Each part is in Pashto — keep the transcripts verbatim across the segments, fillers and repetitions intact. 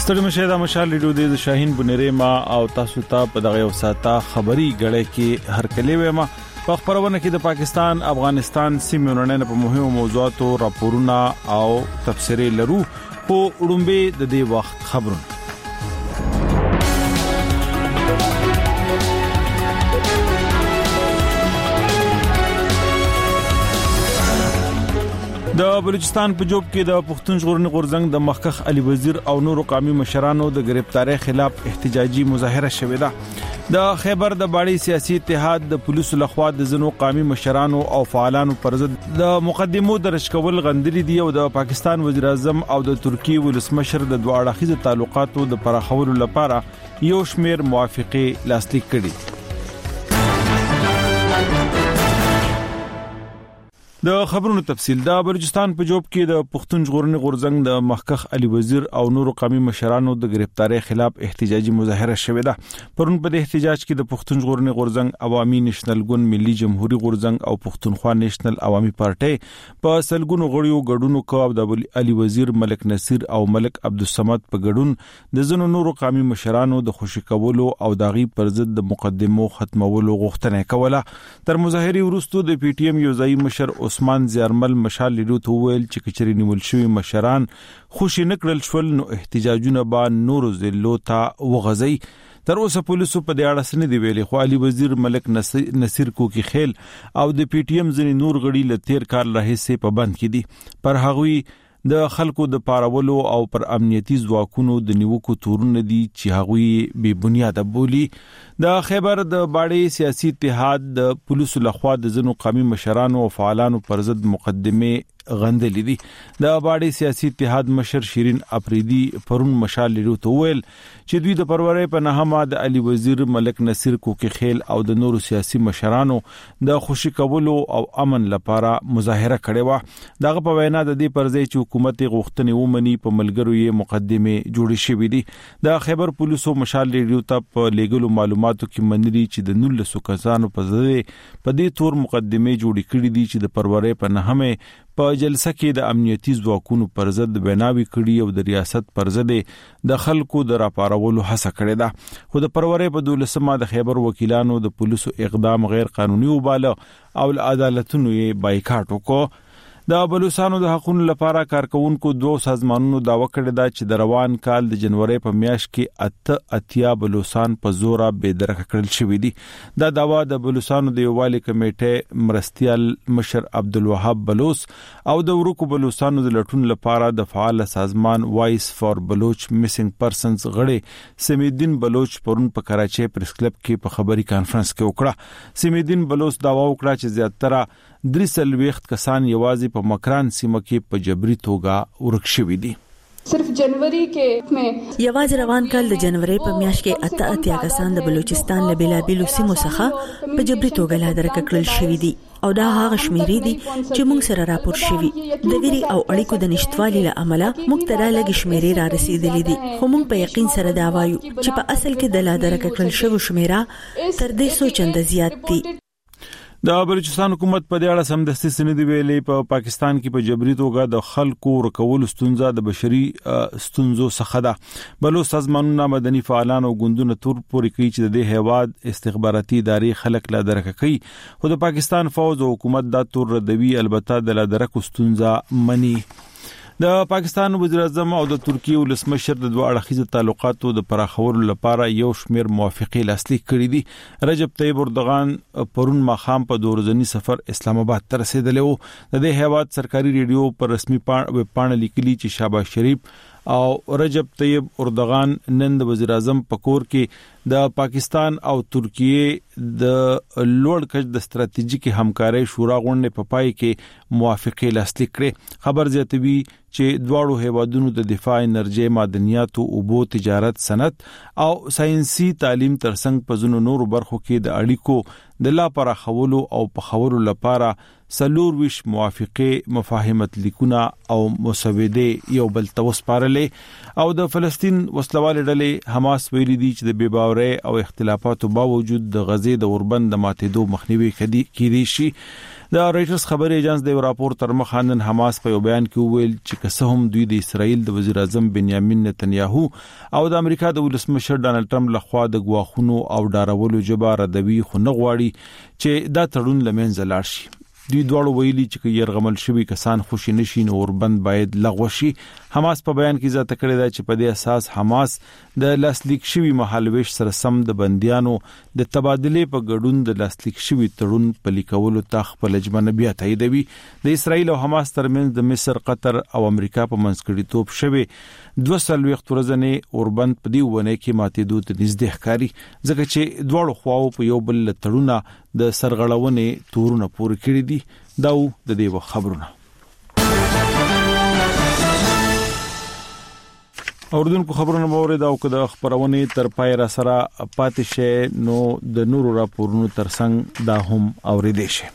ستړي مشه د مشال ریډیو د شاهین بنيره ما او تاسو ته په دغه وساته خبري غړې کې هر کلی وېما په خبرونه کې د پاکستان افغانستان سیمونو په مهمو موضوعاتو راپورونه او تفسیري لرو په وړاندې د دې وخت خبرونه د بلوچستان په جوب کې د پښتون ژغورنې غورځنګ د مخکخ علي وزیر او نورو قومي مشرانو د گرفتاری خلاف احتجاجي مظاهره شوې ده د خیبر د باړي سیاسي اتحاد د پولیسو لخوا د زنو قومي مشرانو او فعالانو پر ضد د مقدمو درج کول غندلي دي او د پاکستان وزیر اعظم او د ترکیه ولسمشر د دوه اړخیزو تعلقاتو د پراخولو لپاره یو شمیر موافقه لاسلیک کړي. د خبرونو تفصیل د بلوچستان په جوب کې د پښتون ژغورنې غورځنګ د مخکخ علي وزیر او نورو قومي مشرانو د گرفتاری خلاف احتجاجي مظاهره شوې ده. پرون په دې احتجاج کې د پښتون ژغورنې غورځنګ عوامي نېشنل ګوند ملي جمهوریت غورځنګ او پښتونخوا نېشنل عوامي پارټي په سلګونو غړیو ګډونو کوي د علي وزیر ملک نصیر او ملک عبدالصمد په ګډون د زنو نورو قومي مشرانو د خوشی کولو او داغي پر ضد د مقدمو ختمولو غوښتنه کوله. تر مظاهره وروسته د پی ټی ایم یو ځای مشر عثمان زیارمل مشال لیدو ته ویل چې کچري نیول شوی مشران خوشی نکړل شول نو احتجاجونه با نورو ضلعو ته وغځي. تر اوسه پولیسو په دې اړه سن دی ویلي خو علي وزیر ملک نصیر کوکی خیل او د پی ټی ایم ځنی نور غړي لتیر کار راهسه په بند کې دي پر هغوی د خلکو د پارولو او پر امنیتي ځواکونو د نیوکو تورونه دي چې هغوی بے بنیاد بولی. د خیبر د باړي سیاسي اتحاد د پولیسو لخوا د زنو قومي مشرانو او فعالانو پر ضد مقدمه غندلې دي. د باړي سیاسي اتحاد مشر شیرین اپریدي پرون مشال لیدو ته ویل چې دوی د پرورې په نهمه د علي وزیر ملک نصیر کوکی خیل او د نورو سیاسي مشرانو د خوشی کولو او امن لپاره مظاهره کړې و. دغه په وینا د دې پر ځای چې حکومت غوښتنې ومني په ملګرو یې مقدمه جوړې شوې دي. د خیبر پولیسو مشال لیدو ته په لیګلو معلوماتو کې منلي چې د نولسو کسانو په ځای په دې تور مقدمه جوړې کړې دي چې د پرورې په نهمه په جلسه کې د امنیتي ځواکونو پر ضد بناوي کړي او د ریاست پر ضد د خلکو د راپارولو هڅه کړې ده. خو د پرورې په دولسمه د خیبر وکیلانو د پولیسو اقدام غیر قانوني وباله او عدالتونو یې بایکاټ وکړ. د بلوچستانو د حقوقو لپاره کارکونکو دوه سازمانونو داوا کړی دا چې د روان کال د جنوري په میاشت کې اته اتیا بلوچستان په زوره بے درکه کړل شوې دي. دا داوا د بلوچستانو د یووالي کمیټې مرستيال مشر عبدالوهاب بلوچ او د ورکو بلوچستانو د لټون لپاره د فعال سازمان وایس فار بلوچ میسنګ پرسنز غړي سمیدین بلوچ پرون په کراچي پریس کلب کې په خبري کانفرنس کې وکړه. سمیدین بلوچ داوا وکړه چې زیاتره درې سلويخت کسان یوازې په مکران سیمه کې په جبري توګه ورک شوي دي. صرف جنوري کې مې یوازې روان کال د جنوري په میاشت کې اته اتیا کسان د بلوچستان له بلابلو سیمو څخه په جبري توګه لا درک کړل شوي دي او دا هغه شمیرې دي چې موږ سره راپور شوي. د ویري او اړیکو د نشټوالي له امله موږ ته لږ شمیرې را رسیدلې دي خو موږ په یقین سره دا وایو چې په اصل کې د لا درک کړل شوی شمیره تر دې څو چنده زیات دي. د بلوچستان حکومت په دې اړه سمدستي سندې ویلې په پا پاکستان کې په جبري توګه د خلکو ورکول ستونزه د بشري ستونزو څخه ده. بلوچ سازمانونه مدني فعالان او ګوندونه تور پورې کوي چې د هیواد استخباراتي ادارې خلک لا درک کوي خو د پاکستان فوج او حکومت دا تور ردوي البته د لا درک ستونزه مني. د پاکستان وزیر اعظم او د ترکیه ولسمشر د دوه اړخیزو تعلقاتو د پراخولو لپاره یو شمیر موافقه لاسلیک کړې دي. رجب طیب اردوغان پرون ماخام په دورځنی سفر اسلام آباد ته رسیدلی وو. د دې هیواد سرکاري ریډیو پر رسمي پاڼه لیکلي چې شهباز شریف او رجب طیب اردوغان نن د وزیر اعظم پکور کې د پاکستان او ترکیه د لوړ کچ د ستراتیژیک همکارۍ شورا غونډې په پای کې موافقه لاسلیک کړې. خبر زیاتوي چې دواړو هیوادونو د دفاع، انرژي، معدنیاتو، اوبو، تجارت، صنعت او ساينسي تعلیم ترڅنګ په ځینو نورو برخو کې د اړیکو د لا پراخولو او پخولو لپاره سلور ویش موافقه مفاهمت لیکونه او مسوده یو بل توسپارلې. او د فلسطین وسلوال ډلې حماس ویلي دي چې د بې باورۍ ناکامورۍ او اختلافاتو باوجود د غزې د اوربند د ماتېدو مخنیوي کېدی شي. د رایټرز خبري ایجنس د راپور تر مخه نن حماس په یو بیان کې وویل چې که هم دوی د اسرائیل د وزیر اعظم بنیامین نتنیاهو او د امریکا د ولسمشر ډانلډ ټرمپ لخوا د غواخونو او ډارولو جبه ردوي خو نه غواړي چې دا تړون لمنځه لاړ شي. دوی دواړو ویلي چې يرغمل شوی کسان خوشی نشي نو اوربند باید لغوه شي. حماس په بیان کې ځکه کړی دا چې په دې اساس حماس د لاسلیک شوی مهالويش سره سم د بنديانو د تبادله په ګډون د لاسلیک شوی تړون په لیکولو ته خپل ژمنه بیا تاییدوي. د اسرائیل او حماس ترمنځ د مصر، قطر او امریکا په منځګړیتوب شوی دوه سلويخت ورځې اوربند په دې ونه کې ماتېدو ته نږدې ښکاري ځکه چې دواړو خواو په یو بل تړونه د سرغړونې تورونه پورې کړی دي. دا د دې خبرونه اوردونکو خبرونه باور دا او که د خبرونه تر پای را سره پاتې شي نو د نورو راپورونو ترڅنګ دا هم اوریدئ شي.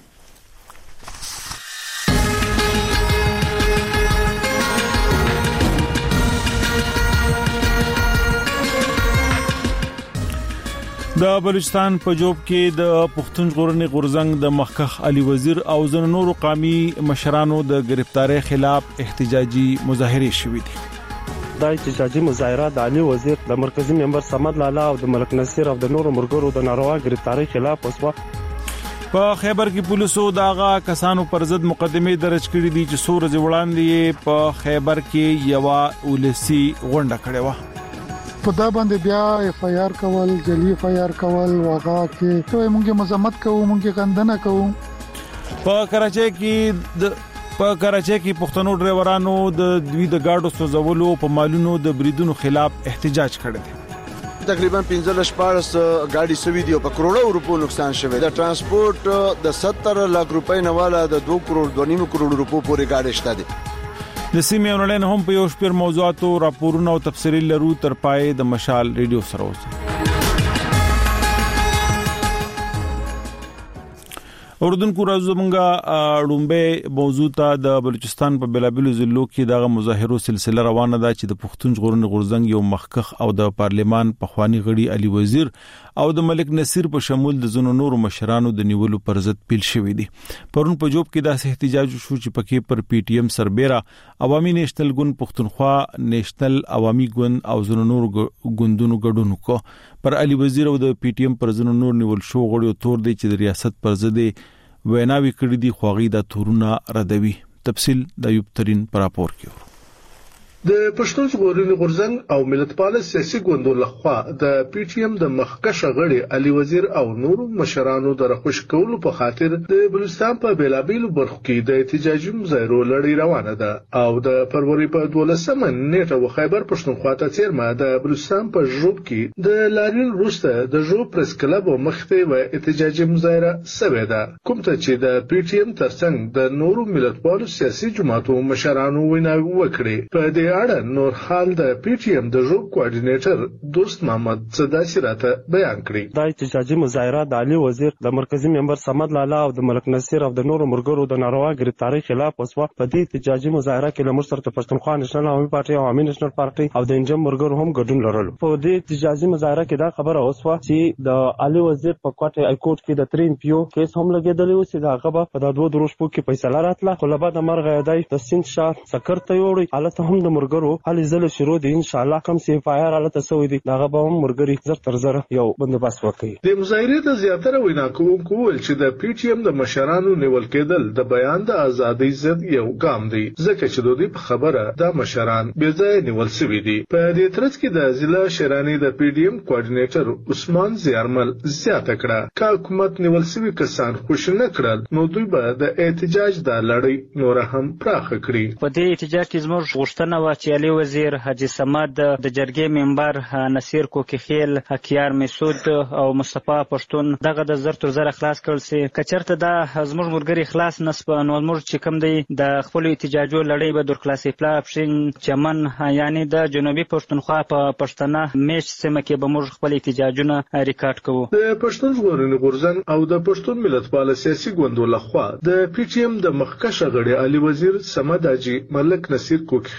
د بلوچستان په جوب کې د پښتون ژغورنې غورځنګ د مخکخ علي وزیر او ځینو نورو قومي مشرانو د گرفتاری خلاف احتجاجي مظاهره شوې دي. دا احتجاجي مظاهره د علي وزیر د مرکزی ممبر صمد لالا او د ملک نصیر او د نورو مرګرو د ناروا گرفتاری خلاف وسوه. په خیبر کې پولیسو داغه کسانو پر ضد مقدمه درج کړې دي چې سور ځ وړاندې په خیبر کې یو ولسی غونډه کړې و. په دا باندې بیا اف آی آر کول، جلی اف آی آر کول، واغا کې ته موږ مزمت کوو، موږ غندنه کوو. په کراچۍ کې د په کراچۍ کې پښتنو ډرایورانو د دوی د گاډو سوزولو په مالونو د بریدونو خلاف احتجاج کړی دی. تقریبا پنځه شپاړس گاډي سوي دي او په کروڑو روپو نقصان شوی. د ترانسپورت د ستر لک روپۍ نه والا د دوه کروڑ دوه نیم کروڑ روپو پورې گاډي شته دي. د سیمې اونلاین هم په یو شپږ موضوعاتو راپورونه او تفصیلي لرو تر پای د مشال ریډیو سره اوسئ. اردوونکو راځو مونږه رومبه موضوع ته د بلوچستان په بلابلو ضلعو کې دغه مظاهرو سلسله روانه ده چې د پښتون ژغورنې غورځنګ یو مخکخ او د پارلیمان پخوانی غړي علي وزیر او د ملک نصیر په شمول د زونو نورو مشرانو د نیولو پر ضد پیل شوې دي. پرون په جوب کې داسې احتجاج شو چې پکې پر پی ټی ایم سربېره عوامي نېشنل ګوند پښتونخوا، نېشنل عوامي ګوند او زونو نورو ګوندونو ګډون وکړ. پر علي وزیر او د پی ټی ایم پر زونو نور نیول شو غړي تور دي چې د ریاست پر ضد ویناوي کړې دي خوغي د تورونه ردوي. تفصیل د یوب ترين پر راپور کې. د پښتون ژغورنې غورځنګ او ملتپال سیاسي ګوندو لخوا د پی ټی ایم د مخکشه غړي علي وزیر او نورو مشرانو د رخص کولو په خاطر د بلوچستان په بیلابیلو برخو کې د احتجاجي مظاهرو لړۍ روانه ده او د فروری په دولسمه نیټه و خیبر پښتونخوا ته څیرمه د بلوچستان په ژوب کې د لارین روسته د ژوب پریس کلب مخته و احتجاجي مظاهره سوي ده، کوم ته چې د پی ټی ایم ترڅنګ د نورو ملتپالو سیاسي جماعتو مشرانو ویناوي وکړي. په دې اړه نور حال د پی ټی ایم د ژوب کوارډینیټر دوست محمد صداسی راته بیان کړی. دا احتجاجي مظاهره د علي وزیر د مرکزی ممبر صمد لالا او د ملک نصیر او د نورو مرګرو د ناروا گرفتاری خلاف وسوه. په دې احتجاجي مظاهره کې لمر سره د پښتونخوا نېشنل عوامي پارټي او عوامي نېشنل پارټي او د انجم مرګرو هم ګډون لرلو. په دې احتجاجي مظاهره کې دا خبره وسوه چې د علي وزیر په کوټه ای کورټ کې د ترین پیو کیس هم لګیدلی و چې دا هغه په د دوه دروش په کې فیصله راتله، خو له بعد مرغه یادای د سند شاه سکر ته یوړی حالت هم د مرګرو حل زله شروع دي. ان شاء الله کوم سی اف آی آر حالت سوي دي دا به هم مرګري زر تر زر یو بندوبست وکړي. د مظاهرې د زیاتره وینا کوونکو ول چې د پی ټی ایم د مشرانو نیول کېدل د بیان د ازادۍ ضد یو ګام دی ځکه چې دوی په خبره د مشران بې ځای نیول شوي دي. په دې ترڅ کې د ضلع شرانی د پی ډی ایم کوارډینیټر عثمان زیارمل زیاته کړه چې حکومت نیول شوي کسان خوش نه کړل نو دوی به د احتجاج د لړۍ نور هم پراخ کړي. په دې احتجاج کې زموږ غوښتنه و چې علي وزیر، حاجی صمد، د جرګې ممبر نصیر کوکیخیل، حکیار مسعود او مصطفی پښتون دغه د زر تر زر خلاص کړل سي. کچرته دا زموږ مرګري خلاص نسب نو زموږ چې کوم دی د خپل احتجاجو لړۍ به در خلاصې پلا پښین چمن یعنی د جنوبي پښتونخوا په پښتنه میش سیمه کې به موږ خپل احتجاجونه ریکارډ کوو. د پښتون ژغورنې غورځنګ او د پښتون ملتپال سیاسي ګوندو لخوا د پی ټی ایم د مخکشه غړي علي وزیر، صمد حاجی، ملک نصیر کوکیخیل،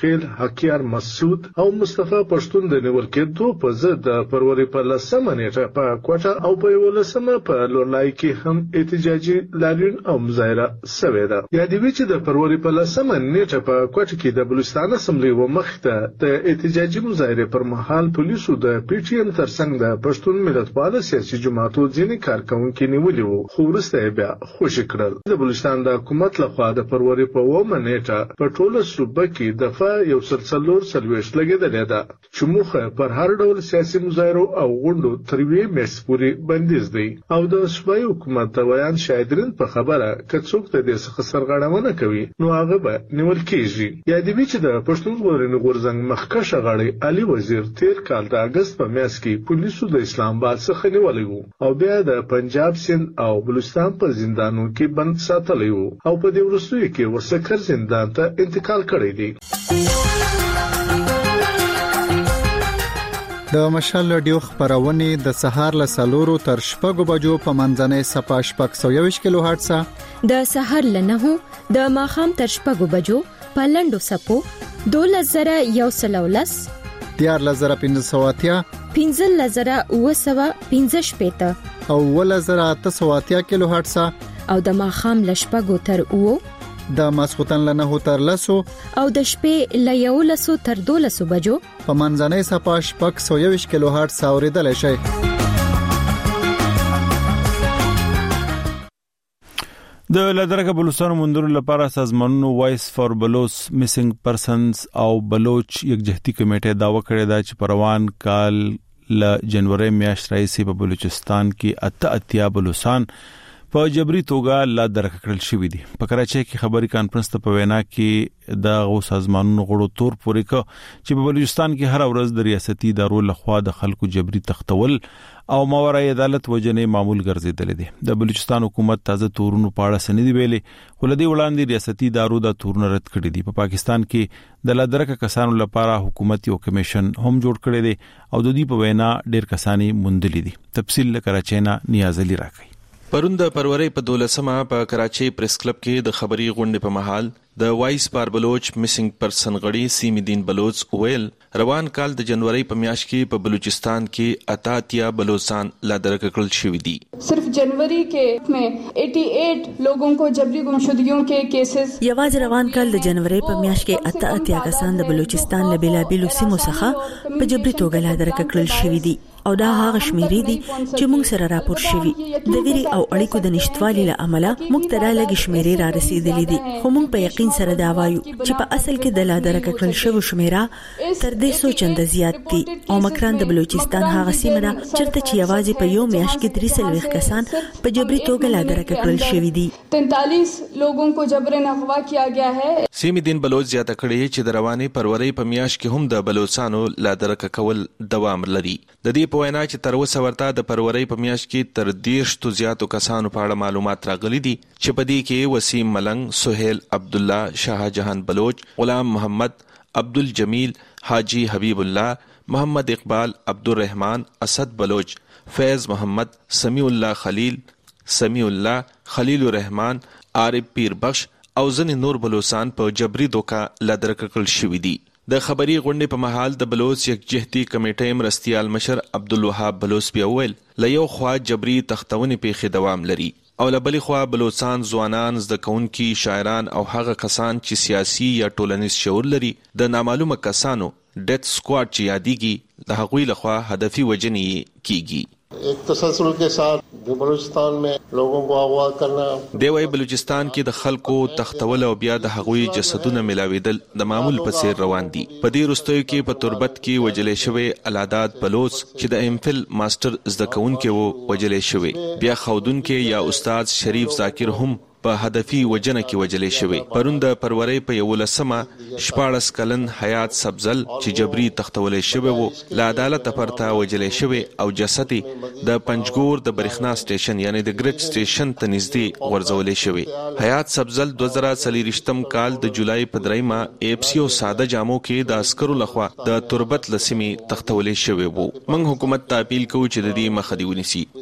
حکیار مسعود او مصطفی پښتون د نیول کېدو په ضد د فروری په لسمه نیټه په کوټه او په ولسمه په لورلای کې هم احتجاجي لاریون او مظاهره شوې ده. یادوي چې د فروری په لسمه نیټه په کوټه کې د بلوچستان اسمبلی و مخته د احتجاجي مظاهره پر مهال پولیسو د پی ټی ایم ترڅنګ د پښتون ملتپال سیاسي جماعتو ځینې کارکونکو نیولي وو، خو وروسته بیا خوشي کړل. د بلوچستان د حکومت لخوا د فروری په اوومه نیټه په ټوله صوبه کې دفعه یو سلسلور سلويشت لګیدلې ده چې موخه پر هر ډول سیاسي مظاهرو او غونډو تر یوې میاشتې پورې بندیز دی او د صوبایي حکومت د بیان شاهدین په خبره که څوک د دې څخه سرغړونه کوي نو هغه به نیول کېږي. یادوي چې د پښتون ژغورنې غورځنګ مخکښ غړی علي وزیر تیر کال د اگست په میاشت کې پولیسو د اسلام آباد څخه نیولې وو او بیا د پنجاب سند او بلوچستان په زندانونو کې بند ساتلی وو او په دې وروستیو کې ورسکر زندان ته انتقال کړی دی. د مشال رادیو خبرونه د سهار له سلورو تر شپږو بجو په منځنۍ صفه شپږ سوه یوویشت کیلو هرتز، د سهار له نهو د ماښام تر شپږو بجو په لنډو سپو دولس زره یو سل او لس، دیارلس زره پنځه سوه اتیا، پنځلس زره اوه سوه پنځه شپېته او اوولس زره اته سوه اتیا کیلو هرتز او د ماښام له شپږو تر اوو، د ماسختن له نهو تر لسو او د شپې له یولسو تر دولسو بجو په منځنۍ صفه شپږ سوه یوویشت کیلو هرتز اوریدلای شئ. د لدرګه بلوچستان مندرو لپاره سازمانونو وایس فار بلوچ میسنګ پرسنز او بلوچ یکجهتي کمیټه داوا کړې ده چې پروان کال ل جنوري میاشت راځي په بلوچستان کې اته اتیا بلوچستان په جبري توګه لا درکړل شوې دي. په کراچۍ کې خبري کانفرنس ته په وینا کې د غو سازمانونو غړو تور پورې ک چې په بلوچستان کې هر ورځ د ریاستي ادارو لخوا د خلکو جبري تختول او ماورای عدالت وجنې معمول ګرځیدل دي. د بلوچستان حکومت تازه تورونو پاړه سندې ویلې ولدي وړاندې ریاستي ادارو د تورن رد کړې دي. په پا پاکستان کې د لادرکه کسانو لپاره حکومت یو کمیشن هم جوړ کړی دی او د دې په وینا ډېر کسانی موندلې دي. تفصیل له کراچۍ نه نیاز علي راکړي. پرون د فروری په دولسمه په کراچۍ پریس کلب کې د خبري غونډې په محل د وایس فار بلوچ میسنګ پرسن غړي سیمی دین بلوچ ویل روان کال د جنوري په میاشت کې په بلوچستان کې اتاتیا بلوچستان لا درکړل شوې دي. صرف जनवरी के में अठासी लोगों को जबरी गुमशुदगियों के केसेस یواز روان کال د جنوري په میاشت کې اته اتیا کسان د بلوچستان له بیلابیلو سیمو څخه په جبري توګه لا درکړل شوې دي او دا هغه شمیرې دي چې موږ سره راپور شوي. د ویري او اړیکو د نشټوالي له امله موږ ته دا لږ شمیرې را رسیدلې دي، خو موږ په یقین سره دا وایو چې په اصل کې د لا درکړل شوو شمیره تر دې څو چنده زیات دي او مکران د بلوچستان هغه سیمه ده چرته چې یوازې په یو میاشت کې درې سلويخ کسان په جبري توګه لا درکړل شوي دي. تینتالیس لوگوں کو جبرن اغوا کیا گیا ہے. سیمی دین بلوچ زیاته کړي چې د رواني فروری په میاشت کې هم د بلوچستانو لا درک کول دوام لري. د دې په وینا چې تر اوسه ورته د فروری په میاشت کې تر دیرش تو زیاتو کسانو په اړه معلومات راغلي دي چې په دې کې وسیم ملنګ، سہیل عبدالله، شاهجهان بلوچ، غلام محمد، عبدالجمیل، حاجی حبیب الله، محمد اقبال، عبدالرحمن، اسد بلوچ، فیض محمد، سمیع الله خلیل، سمیع الله، خلیل الرحمن، عارف پیر بخش او ځینې نور بلوچستان په جبري دوکا لدرکړل شوي دي. د خبري غونډې په محل د بلوچ یکجهتي کمیټې مرستیال مشر عبدالوهاب بلوچ بیا ویل له یو خوا جبري تختونې پیښې دوام لري او له بلې خوا بلوچستان ځوانان، زده کوونکي، شاعران او هغه کسان چې سیاسي یا ټولنیز شعور لري د نامعلومه کسانو ډیت سکواډ چې یادېږي د هغوی لخوا هدفي وژنې کیږي. ایک تسلسل کے ساتھ بلوچستان میں لوگوں کو اغوا کرنا دی وای بلوچستان کې د خلکو تختول او بیا د هغوی جسدونه ملاویدل د معمول په څیر روان دي. په دې وروستیو کې په تربت کې وجلې شوی الاداد بلوچ چې د امفل ماستر زده کوونکي وو وجلې شوی، بیا خودونکي یا استاد شریف ذاکر هم په هدفي وجنه کې وجلې شوی. پرون د فروری په یولسمه شپاړس کلن حیات سبزل چې جبري تختولې شوی وو له عدالت پرته وجلې شوی او جسد د پنجګور د برېښنا سټیشن یعنی د ګریډ سټیشن ته نږدې غورځولې شوی. حیات سبزل دوه زره څلوېښتم کال د جولای په دریمه ایف سی او ساده جامو کې د عسکرو لخوا د تربت لسمي تختولې شوی وو. موږ حکومت ته اپیل کوو چې د دې مخه دې ونیسي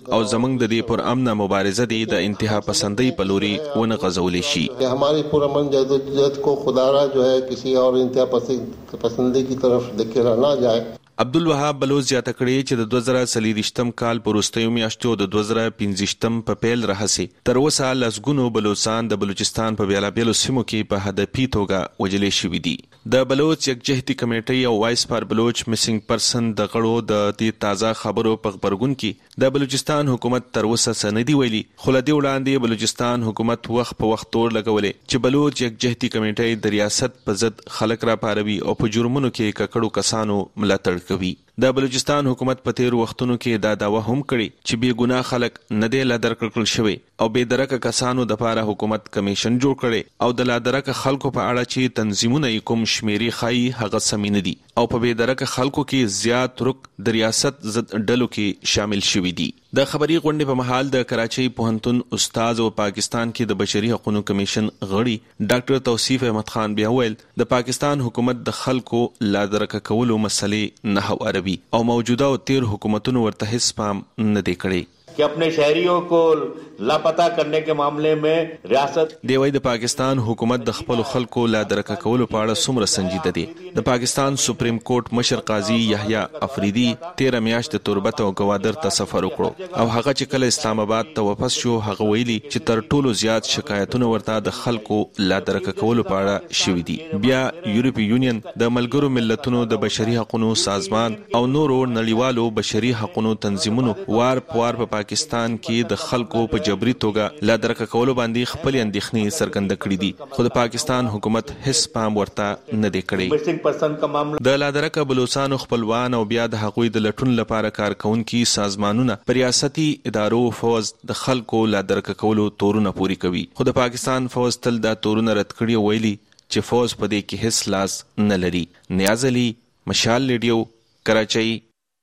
او زمنګ د دې پر امن مبارزه دی د انتها پسندۍ په لوري ونه غځولې شي. हमारी पुरअमन जदोजहद को खुदारा जो है किसी और इंतहा पसंदी की तरफ धकेला ना जाए. عبدالوهاب بلوچ زیاته کړی چې د دوه زره څلوېښتم کال په وروستیو میاشتو د دوه زره پنځویشتم په پیل راهسي تر اوسه لسګونو بلوچستان د بلوچستان په بیلابیلو سیمو کې په هدفي توګه وژلې شوي دي. د بلوچ یکجهتي کمیټې او وایس فار بلوچ میسنګ پرسن د غړو د دې تازه خبرو په خبرګون کې د بلوچستان حکومت تر اوسه سندي ویلي، خو له دې وړاندې بلوچستان حکومت وخت په وخت تور لګولې چې بلوچ یکجهتي کمیټې د ریاست په ضد خلک را پاروي او په جرمونو کې ککړو کسانو ملاتړ کوي. د بلوچستان حکومت په تیر وختونو کې دا داوا هم کړی چې بې ګناه خلک نه دی لادر کړل شوی او بې درکه کسانو د پاره حکومت کمیشن جوړ کړي او د لادرکه خلکو په اړه چې تنظیمونه کوم شمیري خای هغه سمین دي او په بې درکه خلکو کې زیات رک د ریاست ضد ډلو کې شامل شوي دي. د خبري غونډې په محل د کراچۍ پوهنتون استاد او پاکستان کې د بشري حقوقو کمیشن غړي ډاکټر توصیف احمد خان بیا ویل د پاکستان حکومت د خلکو لادرکه کولو مسلې نه هواري او موجوده او تیر حکومتونو ورته هیڅ پام نه دی کړی कि अपने शहरियों को लापता करने के मामले में रियासत دی وای د پاکستان حکومت د خپل خلکو لا درکه کولو په اړه څومره سنجیده دی. د پاکستان سپریم کورټ مشر قاضي یحیی افریدی تیر میاشت تربت او گوادر ته سفر وکړو او هغه چې کله اسلام آباد ته واپس شو هغه ویلي چې تر ټولو زیات شکایتونه ورته د خلکو لا درکه کولو په اړه شوي دي. بیا یورپی یونین د ملګرو ملتونو د بشري حقوقو سازمان او نورو نړیوالو بشري حقوقو تنظیمونو وار پوار په پاکستان کې د خلکو په جبري توګه لا درکه کولو باندې خپل اندېښنې څرګنده کړې دي، خو د پاکستان حکومت هیڅ پام ورته نه دی کړی. د لا درکه بلوچستان خپلوان او بیا د حقوقي د لټون لپاره کارکونکي سازمانونه په ریاستي ادارو فوز د خلکو لا درکه کولو تورونه پوری کوي، خو د پاکستان فوز تل دا تورونه رد کړی ویلي چې فوز په دې کې هیڅ لاس نه لري. نیاز علي، مشال ریډیو، کراچۍ.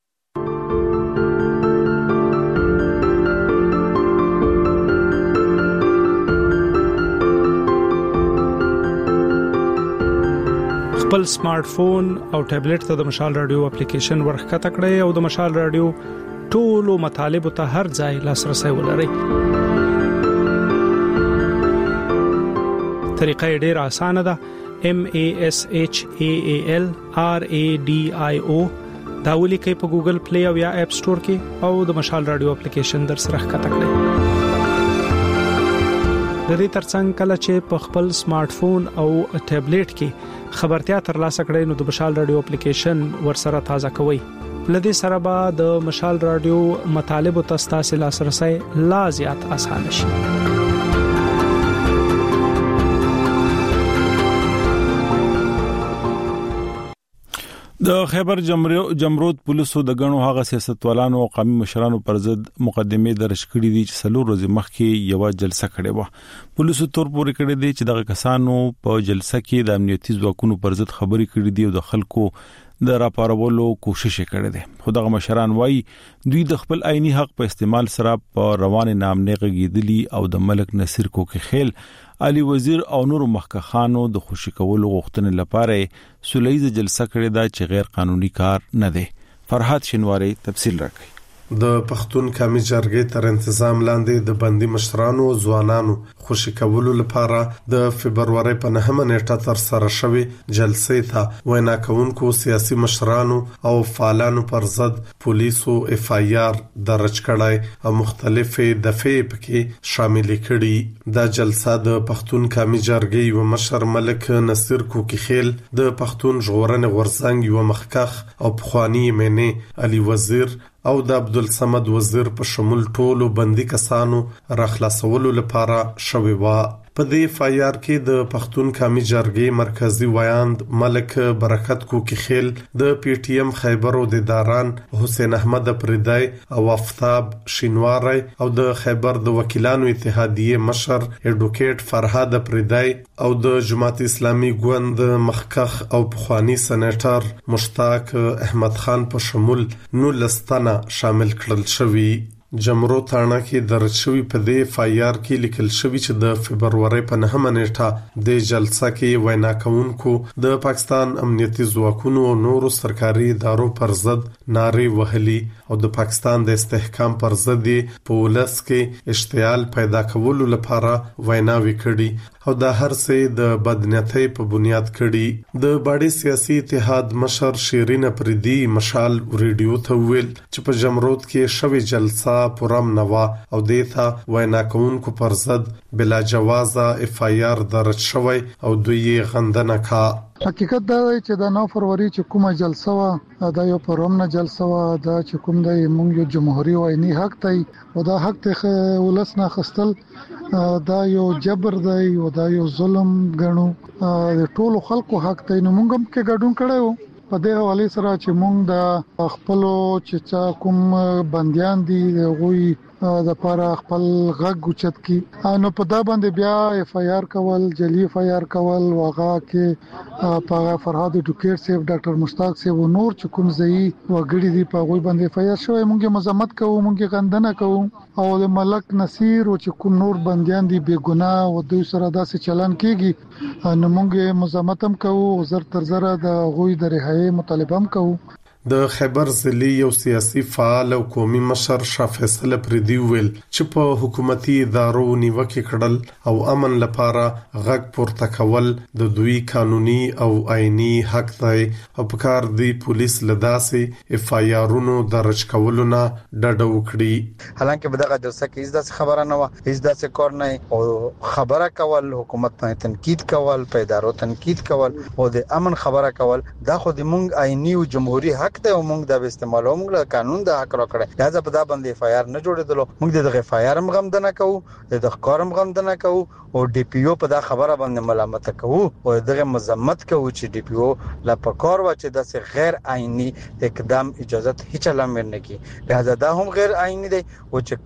خپل سمارټ فون او ټابلیټ ته د مشال رادیو اپلیکیشن ورخکته کړئ او د مشال رادیو ټولو مطالبه ته هر ځای لاسرسي ولرئ. طریقه ډیره اسانه ده. M A S H A A L R A D I O دا ولیکئ په ګوګل پلی او یا اپ سٹور کې او د مشال رادیو اپلیکیشن در سره ښکته کړئ. د دې ترڅنګ کله چې په خپل سمارټ فون او ټابلیټ کې خبرتیا ترلاسه کړئ نو د مشال رادیو اپلیکیشن ورسره تازه کوئ. لدې سره به د مشال رادیو مطالب او تاسو لاسرسي لا زیات اسانه شي. د خیبر جمرود پولیسو د غنو هغه سیاستوالانو او قومي مشرانو پر ضد مقدمه درج کړې دي چې سلور ورځې مخکې یو جلسه کړې و. پولیسو تور پورې کړې دي چې دغه کسانو په جلسه کې د امنیتي ځواکونو پر ضد خبرې کړې دي او د خلکو د راپارولو کوشش کړې ده. خو دغه مشران وایي دوی د خپل عیني حق په استعمال سره په روان نامنه غږیدلی او د ملک نصیر کوکي خیل علي وزیر او نور مخکخانو د خوشی کولو غوښتنې لپاره سولېزه جلسه کړې ده چې غیر قانوني کار نه ده. فرحات شنواری تفصیل راکړي. د پښتون قومي جرګې تر تنظیم لاندې د بندي مشرانو او ځوانانو خوشی کولو لپاره د فبرवरी په نهمه نیټه تر سره شوې جلسې ته وینا کوونکو سیاسي مشرانو او فعالانو پر ضد پولیسو اف آی آر درج کړای او مختلفې دفعې پکې شامل کړي. دا جلسه د پښتون قومي جرګې یو مشر ملک نصیر کوکي خیل، د پښتون ژغورنې غورځنګ یو مخکخ او پخوانی منی علي وزیر او د عبدالصمد وزیر په شمول ټولو بندي کسانو راخلاصولو لپاره شوی و. په دې فایار کې د پښتون قومي جرګې مرکزی ویاند ملک برکت کوکي خیل، د پی ټی ایم خیبر او د داران حسین احمد پردای او آفتاب شینواری او د خیبر د وکیلانو اتحادیه مشر ایډوکیټ فرهاد پردای او د جماعت اسلامي ګوند مخکخ او پخوانی سېنیټر مشتاق احمد خان په شمول نو لستانه شامل کړل شوی. جمرو تاڼه کې درج شوی په دې اف آی آر کې لیکل شوی چې د فبرवरी په نهمه نیټه د جلسه کې وینا کوونکو د پاکستان امنیتي ځواکونو او نورو سرکاري ادارو پر ضد نارې وهلي او د پاکستان د استحکام پر ضد په ولس کې اشتعال پیدا کولو لپاره ویناوي کړي او دا هر څه د بدنیتۍ په بنیاد کړي. د باډي سیاسي اتحاد مشر شیرین افریدي مشال ریډیو ته ویل چې په جمرود کې شوې جلسه پرم نوا او دیتا وینا کوونکو پر ضد بلا جوازه اف آی آر درج شوی او دوی غندنه کا. حقیقت دا دی چې د نو فروری چې کومه جلسه وا دا یو پرومنه جلسه وا دا چې کوم د موږ یو جمهوریت وایي حق دی او دا حق ته ولسنه خستل دا یو جبر دی او دا یو ظلم غنو د ټولو خلکو حق دی. نو موږ هم کې ګډون کړو په دې حواله سره چې موږ د خپل چې کوم بنديان دي غوي د پاره خپل غږ اوچت کی نو په دا باندې بیا اف آی آر کول جلی اف آی آر کول واغه کې په فرهاد ډوکیر سیف ډاکټر مشتاق سیف نور چې کوم ځای وګړي دي په غوي باندې اف آی آر شوی مونږه مذمت کوو مونږه غندنه کوو او د ملک نصیر او چې کوم نور بنديان دي بے ګناه او دوی سره داسې چلن کیږي نو مونږه مذمت هم کوو زر تر زره د غوي د رهایی مطالبه هم کوو. د خیبر ضلعي یو سیاسي فعال او قومي مشر شاه فیصل افریدي ویل چې په حکومتي ادارو نیوکه کړل او امن لپاره غږ پورته کول د دوی قانوني او آئینی حق دی او په کار دی پولیس لداسي اف آی آرونو درج کولونه ډډه وکړي. حالانکه په دغه جلسه کې هیڅ خبره نه و هیڅ داسې کار نه او خبره کول حکومت ته تنقید کول په ادارو تنقید کول او د امن خبره کول دا خو د مونږ آئینی او جمهوریت حق ته موږ د استعمالو موږ قانون د حق راکړه لہذا په دا باندې اف آی آر نه جوړېدلو موږ د اف آی آر هم غمدنه کوو د ښکارم غمدنه کوو او ډي پی او په دا خبره باندې ملامت کوو او دغه مذمت کوو چې ډي پی او لا پکار و چې د غیر آئینی اقدام اجازه هیڅ لامل نه کی لہذا دا هم غیر آئینی دی او چې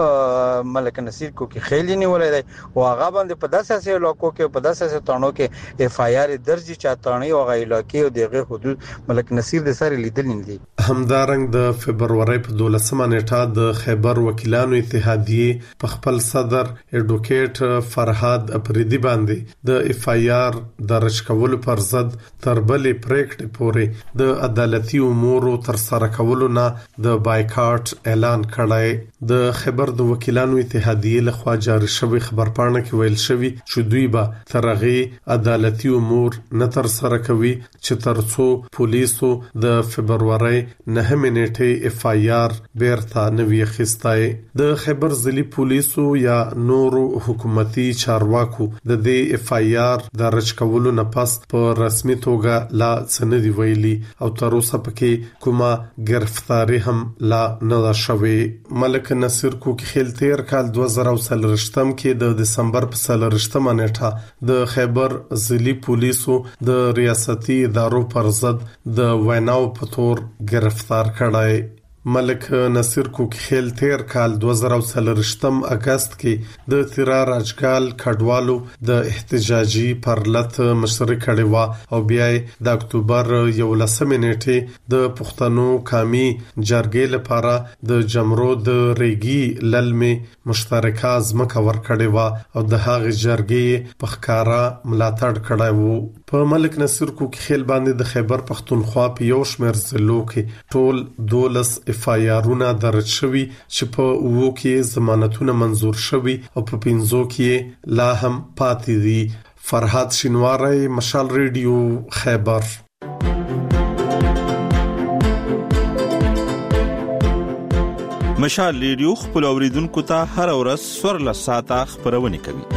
کم ملک نصیر کو کې خېلی نه ولای دی او هغه باندې په داسې علاقو کې په داسې تانو کې اف آی آر درجه چاتانی او غیر علاقې او دغه حدود ملک نصیر د سره لیدل همدارنګ د فبرवरी په دولسمه نیټه د خیبر وکیلانو اتحادیه په خپل صدر اډوکیټ فرهاد افریدي باندې د اف آی آر درج کولو پر ضد تر بلې پریکټ پورې د عدالتي امور تر سره کولو نه د بایکاټ اعلان کړی. د خیبر د وکیلانو اتحادیه لخوا جاری شوی خبرپاڼه کې ویل شوی چې دوی به ترغه عدالتي امور نه تر سره کوي چې ترڅو پولیسو د فبرवरी نه منېټه اف آی آر بیرته نوی خستای. د خیبر ضلعي پولیسو یا نورو حکومتي چارواکو د دې اف آی آر درج کولو نه پس په رسمي توګه لا سندي ویلي او تر اوسه پکې کومه گرفتاری هم لا نه شوه. ملک نصیر کو خیل تیر کال دوه زره وسلرشتم کې د دسمبر په سلرشتمه نیټه د خیبر ضلعي پولیسو د ریاستي ادارو پر ضد د ویناو په تور گرفتار کړای. ملک نصیر کو خیل تیر کال دوه زره وسلرشتم اگست کې د تیرا راجګال کډوالو د احتجاجي پرلط مشري کړي وا او بیا د اکتوبر یولسمه نیټه د پښتنو قومي جرګې لپاره د جمرو د ریګي للمي مشترکه ځمکه ور کړي وا او د هغه جرګې په ښکارا ملاتړ کړي وو. په ملک نصیر کو خیل باندې د خیبر پښتونخوا په یو شمېر ضلعو کې ټول دولس اف آی آرونه درج شوي چې په وو کې ضمانتونه منظور شوي او په پنځو کې لا هم پاتې دي. فرهاد شینواری، مشال ریډیو، خیبر. مشال ریډیو خپل اوریدونکو ته هر ورځ سورله ساعته خبرونه کوي.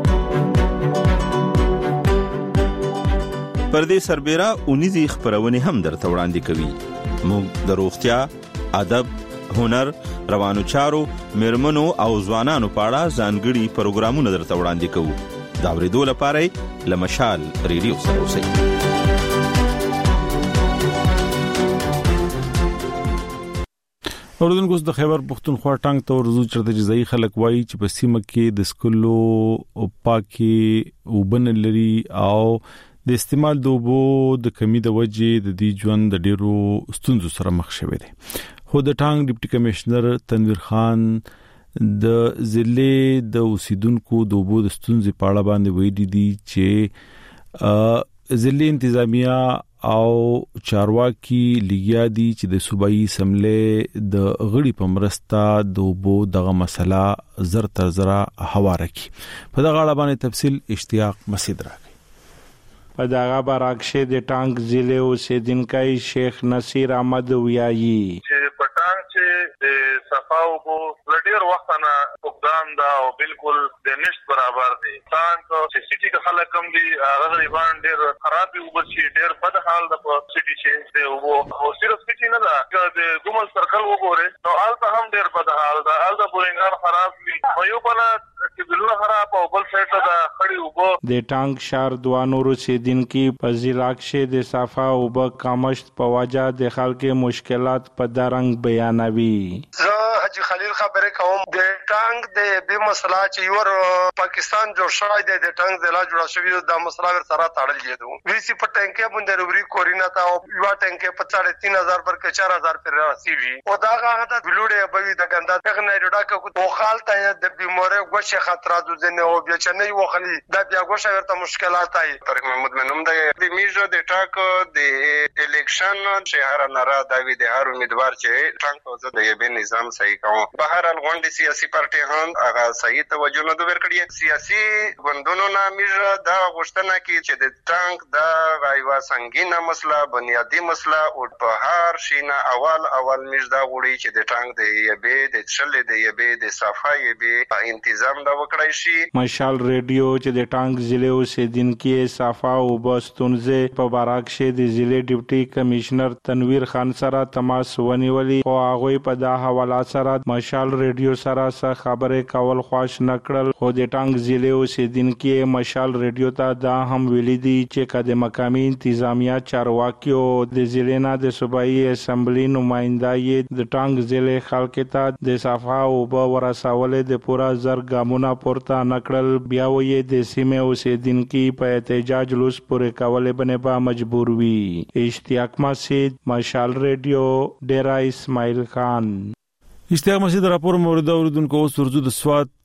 پردې سربېره اونیزي خبرونه هم درته وړاندې کوي. موږ د روغتیا، ادب، هنر، روانو چارو، میرمنو او ځوانانو په اړه ځانګړي پروګرامونه درته وړاندې کوو. دا ورېدو لپاره لمشال ریډیو سره اوسئ. اوردونکو د خیبر پښتونخوا ټانګ ته ورزو چرته جزئی خلک وایي چې په سیمه کې د سکولو او پاکي وبن لري او د استعمال د اوبو د کمی د وجې د دې ژوند د ډیرو ستونزو سره مخ شوی دی. خو د ټانګ ډیپټي کمشنر تنویر خان د ضلع د اوسیدونکو د اوبو د ستونزې په اړه باندې ویلي دي چې ضلع انتظامیه او چارواکي لګیا دي چې د صوبایي سملې د غړي په مرسته د اوبو دغه مسله زر تر زره هواره کی. په دغه اړه باندې تفصیل اشتیاق مسعود راکړي. په دغه برعکس د ټانګ ضلع اوسیدونکي شیخ نصیر احمد ویایي چې په ټانګ چې د صفاو کو لډیر وخت نه فقدان دا او بالکل د نشټ برابر دي. ټانګ چې سيټي کې خلک کم دي هغه غریبان ډیر خراب دي او چې ډیر بد حال د سيټي چې دی او صرف سيټي نه دا د ګومل سرکل وګوره نو آلته هم ډیر بد حال دا آلته بورینګار خراب دي یو بل چې بلونه خراب او بل سایت دا خړی وګو. د ټانګ شهر دوه نورو سیدونکو په ضلع کې د صفا او ب کمشت په وجه د خلکو مشکلات په درنګ بیانوي. زه حاجی خلیل خبرې کوم. د ټانګ د به مسله چې یو پاکستان جوړ شوی دی د ټانګ ضلع جوړ شوی د مسله ور سره تړل کېدو وی سی په ټانګ باندې وروي کورینا تا او یو ټانګ په ساڑھے تین ہزار پر کې چار ہزار پر راسی وی او دا هغه د بلوډه به د ګندا څنګه نه ډاکه کو خالته د بیماره غوښه خطرات ځنه او بیا چې نه یو خلی دا بیا غوښه ورته مشکلات آی. طارق محمود منوم د میجو د ټاک د الیکشن شهر نارا د وی د هر امیدوار چې ټانګ په ځد یې به نظام صحیح کوم. بهر الغونډي سیاسي پارټي هم هغه صحیح توجه نه ورکړي. سیاسي غوندونو نه میجو دا غوښتنه کوي چې د ټانګ د غایوا سنگینه مسله بنیادی مسله او په هر شینه اول اول میج دا غوړي چې د ټانګ د یې به د چلې د یې به د صفای به انتظام دا وکړای شي. مشال ریډیو چې د ټانګ ضلع اوسیدونکو صفا او بستونزه په باراک شه د ضلع ډیپټي کمشنر تنویر خان سره تماس ونیولي او هغه په دا حواله سره مشال ریډیو سره سره خبرې کول خوښ نکړل. خو د ټانګ ضلع اوسیدونکو مشال ریډیو ته دا هم ویلي دي چې کله مقامی انتظامیه چارواکیو د ضلع نه د صوبایي اسمبلی نمائنده یې د ټانګ ضلع خلکو ته د صفا او به ورسولې د پورا زر ګامونه پورته نکړل. بیا وې د سیمه اوسیدونکو په احتجاج لوس پورې کولې باندې به مجبور وي. اشتیاق مسعود مشال ریډیو ډیرا اسماعیل خان. اشتیاق مسعود راپور مورد اوریدونکو اوس ورزو د سوات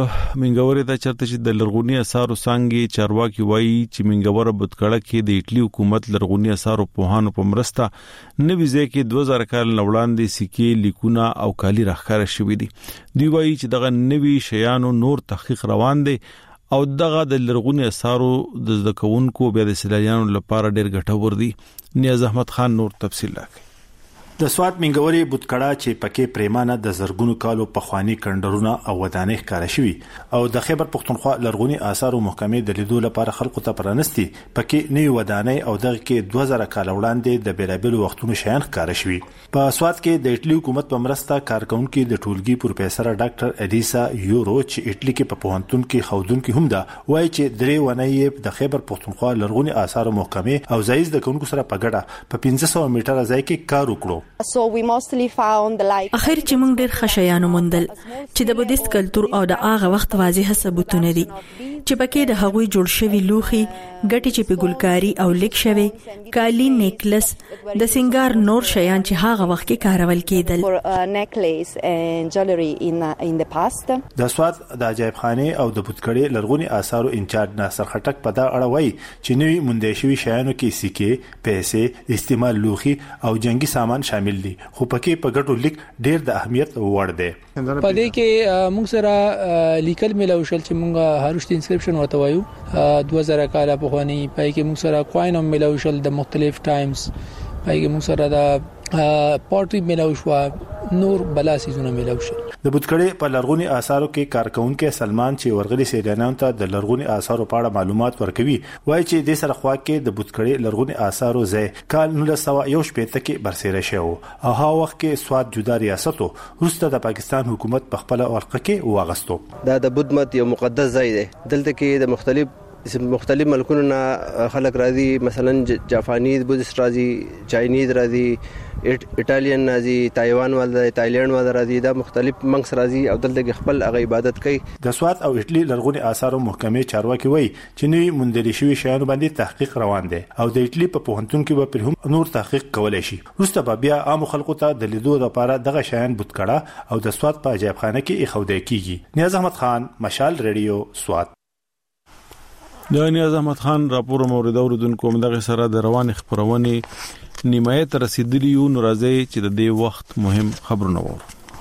منګوري ته چرته چې د لرغونی اثارو څنګه چارواکي وایي چې منګوره بوتکړه کې د ایټلی حکومت لرغونی اثارو په هانو په مرسته نوې ځکه دوه زره کال وړاندې سکه لیکونه او کالی راخاره شوې دي. دوی وایي چې دغه نوې شیانو نور تحقیق روان دي او دغه د لرغونی اثارو د ذکرونکو بیا د سیلانیانو لپاره ډېر ګټور دي. نیاز احمد خان نور تفصیل راکړي. د سوات منګوري بوتکړه چې پکې پریمانه د زرګونو کالو پخوانی کندرونه او ودانې ښکار شوي او د خیبر پختونخوا لرغونی آثارو محکمې د لیدو لپاره خلکو ته پرانستي پکې نوې ودانې او دغه کې دوه زره کال وړاندې د بیلابل وختونو شیان ښکار شوي. په سوات کې د ایټلی حکومت په مرسته کارکونکو د ټولګي پروفیسور ډاکټر الیسا یورو چې ایټلی کې په پوهنتون کې خودونکو هم ده وایي چې درې ونې د خیبر پختونخوا لرغونی آثارو محکمې او ځایز د کونکو سره په ګډه په پنځه سوه میټر ځای کې کار وکړو. So we mostly found like اخر چې موږ ډېر خشایانو موندل چې د بودیست کلچر او د هغه وخت واضح ثبوتونه دي چې پکې د هغوی جوړ شوی لوخي ګټي چې په ګلکاري او لیک شوی کالی نیکلس د سنگار نور شیان چې هغه وخت کې کارول کېدل. necklace and jewelry in in the past. د سواد د عجایب خانه او د بوتکړې لرغونی آثارو انچارج ناصر خټک په دا اړه وایي چې نوې مونږ شوی شیانو کې سکه پیسې استعمال لوخي او جنگي سامان شامل دي خو پکې په ګټو لیک ډېر د اهمیت وړ دی. په دې کې موږ سره لیکل ملو شل چې موږ هاروشت انسکرپشن ورته وایو دوه زره کال په خواني پای کې موږ سره کوین هم ملو شل د مختلف ټایمز پای کې موږ سره د پورټری ملو شو نور بلا سيزونه ملو شل. د بوتکړې په لرغونی آثارو کې کارکونکو سلمان چې ورغلي سیلانیانو ته د لرغونی آثارو په اړه معلومات ورکوي وایي چې د سره خوا کې د بوتکړې لرغونی آثارو ځای کال نولس سوه یو شپېته کې برسېره شو او هغه وخت کې سواد جدا ریاست وو وروسته د پاکستان حکومت په خپل ورقه کې واغستو. دا د بودمت یو مقدس ځای دی دلته کې د مختلف مختلف ملکونو نه خلک راځي، مثلا جاپاني بودیست راځي، چاینیز راځي، ایټالین راځي، تایوان والا، تایلند والا راځي، دا مختلف منګس راځي او دلته خپل هغه عبادت کوي. د سوات او اټلی لرغونی آثار محکمې چارواکي وایي چې نوې موندل شوی شیانو باندې تحقیق روان دی او د اټلی په پوهنتون کې به پر هم نور تحقیق کولای شي. وروسته به بیا عام خلکو ته د لیدو لپاره دغه شیان بوتکړه او د سوات په عجایب خانه کې ایښودل کیږي. نیاز احمد خان، مشال ریډیو، سوات. د نیاز احمد خان راپور مورید اوردونکو مدغه سره د روان خبرونه نیمایت رسیدلی یو ناراضي چې د دې وخت مهم خبرونه وو.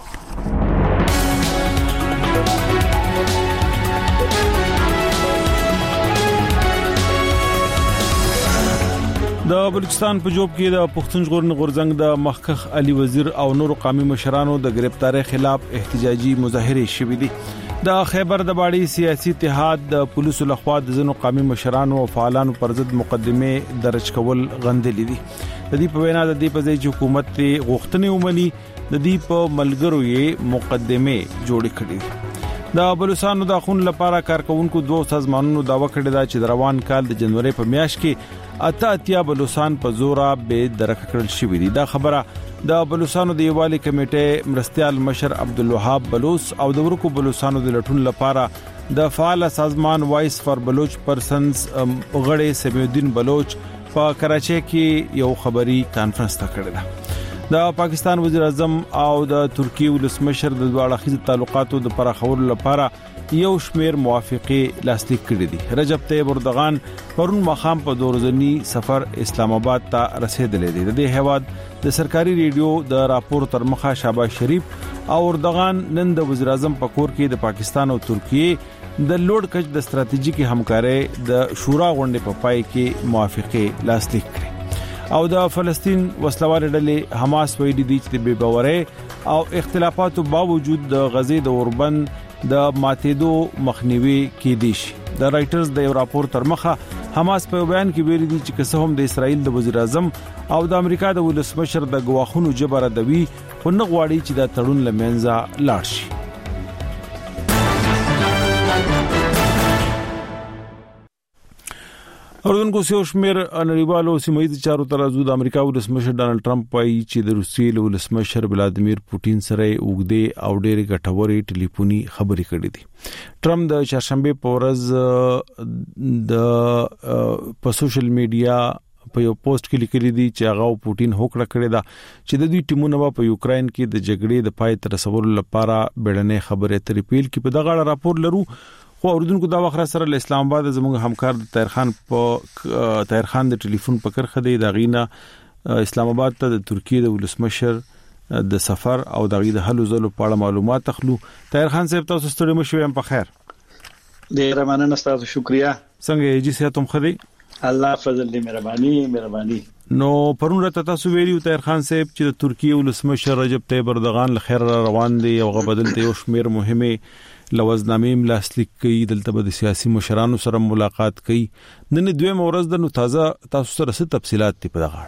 د بلوچستان په جوب کې د پښتون ژغورنې غورځنګ د مخکخ علي وزیر او نور قومي مشرانو د گرفتاری خلاف احتجاجي مظاهره شوې دي. د خیبر د باړي سیاسي اتحاد د پولیسو لخوا د ځینو قومي مشرانو او فعالانو پر ضد مقدمه درج کول غندلې دي. د دې په وینا د دې په ځای چې حکومت ته غوښتنې ومني، د دې په ملګرو یې مقدمه جوړې کړې. د بلوچستان د خون لپاره کارکونکو دوه سازمانونو داوا کړی دا چې د روان کال د جنوري په میاشت کې اته اتیا بلوچستان په زورا به درک کړل شوې دي. دا خبره د بلوچستان د یوالي کمیټې مرستيال مشر عبدالوهاب بلوچ او د ورکو بلوچستان د لټون لپاره د فعال سازمان وایس فار بلوچ پرسنز غړي سمیع الدین بلوچ په کراچۍ کې یو خبري کانفرنس تکړه ده. د پاکستان وزیر اعظم او د ترکی ولسمشر د دوه اړخیز تعلقاتو د پراخولو لپاره یو شمیر موافقه لاسلیک کړې دي. رجب طیب اردوغان پرون مخام په دورزنی سفر اسلام آباد ته رسیدلی دی. د دې هواد د سرکاري ریډیو د راپور تر مخه شهباز شریف او اردوغان نن د وزیر اعظم په کور کې د پاکستان او ترکیه د لوړ کچ د ستراتیژیکي همکارۍ د شورا غونډې په پای کې موافقه لاسلیک کړې. او د فلسطین وسلوال ډلې حماس ویلي دي چې د بې باورۍ او اختلافاتو باوجود د غزې د اوربن د ماتېدو مخنیوي کېدی شي. د رائټرز د یو راپور تر مخه حماس په بیان کې ویلي دي چې که هم د اسرائیل د وزیر اعظم او د امریکا د ولسمشر د غواخونو جبر دوی خو نه غواړي چې د تړون لمنځه لاړ شي. اردوونکو سیو شمیر نړیوالو سیمایي چارو ترازو د امریکا ولسمشر ډانلډ ټرمپ وايي چې د روسیې ولسمشر ولادیمیر پوتین سره وګړي او ډېر غټوري ټلیفوني خبرې کړې دي. ټرمپ د چهارشنبه په ورځ د په سوشل میډیا په یو پوسټ کې لیکلي دي چې هغه پوتین هوکړه کړې ده چې د دوی ټیمونه په یوکرين کې د جګړې د پای تر رسولو لپاره بیړنۍ خبرې اترې پیل کې په دغه راپور لرو. خو اردوونکو دا وخت سره له اسلام آباد زموږ همکار د طاهر خان په طاهر خان د ټلیفون په کرخه دی دا غینا اسلام آباد ته د ترکیه د ولسمشر د سفر او د غي د حل زلو په اړه معلومات تخلو. طاهر خان صاحب تاسو ستړي مو شوم په خیر. ډیر مننه تاسو، شکریا. څنګه یې چې تاسو خدي الله فضل دې مهرباني مهرباني. نو پرون راته تاسو ویلو طاهر خان صاحب چې د ترکیه ولسمشر رجب طیب اردوغان له خیر روان دي او غبدلته یو شمیر مهمه لوزنامې ملاسلیک کوي، دلته به د سیاسي مشرانو سره ملاقات کوي. نن دوی مورز د نو تازه تاسو سره څه تفصيلات دي په دغه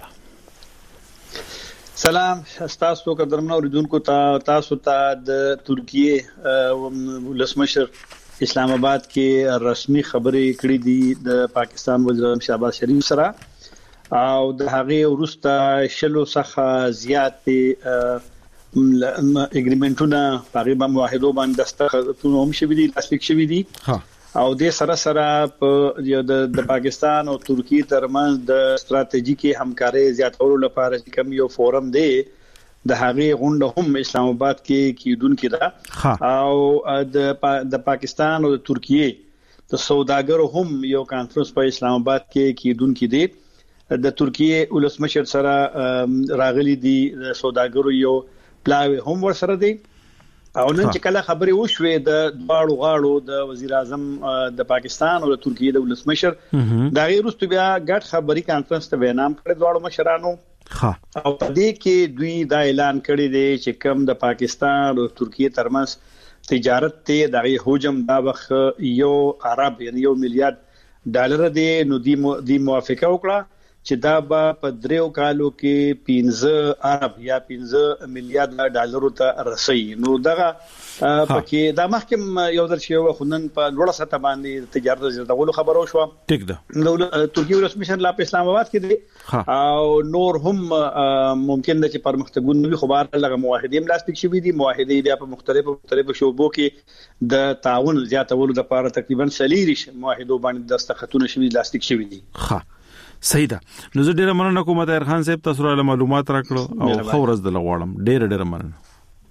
اړه؟ سلام تاسو قدرمن اوریدونکو ته تاسو ته د ترکیه ولسمشر اسلام آباد کې رسمي خبرې کړې دي د پاکستان وزیر اعظم شهباز شریف سره او د هغه وروسته شلو څخه زیات اګریمنټونه تقریبا معاهدو باندې دستخطونه هم شوي دي، لاسلیک شوي دي او د سره سره په د پاکستان او ترکیه ترمنځ د ستراتیژیکي همکارۍ زیاتولو لپاره کوم یو فورم دی د هغه غونډه هم اسلام آباد کې کیدونکې ده او د د پاکستان او د ترکیه د سوداګرو هم یو کانفرنس په اسلام آباد کې کیدونکې دی. د ترکیه ولسمشر سره راغلي دي د سوداګرو یو پلاوی هم ورسره دي او نن چې کله خبرې وشوې د دواړو غاړو د وزیر اعظم د پاکستان او د ترکیه د ولسمشر دا غیرستو بیا ګډ خبري کانفرنس ته وینام کړی دواړو مشرانو او په دې کې دوی دا اعلان کړی دی چې کوم د پاکستان او ترکیه ترمنځ تجارت ته د حجم دا وخت یو عرب یعنی یو میلیارډ ډالر دی نو دی موافقه وکړه چې دا به په دریو کالو کې پنځه ارب یا پنځه میلیارډ ډالر ته رسي. نو دغه پکې دا مخکې یو ځل شی وخنن په لوړه سطح باندې تجارت زیاتولو خبرو شو. ټیک ده. نو ترکیه رسمي لا په اسلام آباد کې دي او نور هم ممکن ده چې پرمختګون نوي خبر لغه معاهده ملاسټیک شوی دي. معاهده بیا په مختلفو مختلفو شوبو کې د تعاون زیاتولو لپاره تقریبا سلیریش معاهده باندې دستخطونه شوی لاستیک شوی دي. ها صحیح ده. نو زه ډیر مننه کوم طاهر خان صاحب تاسو را معلومات راکړو او خورز د لغواړم. ډیر ډیر مننه.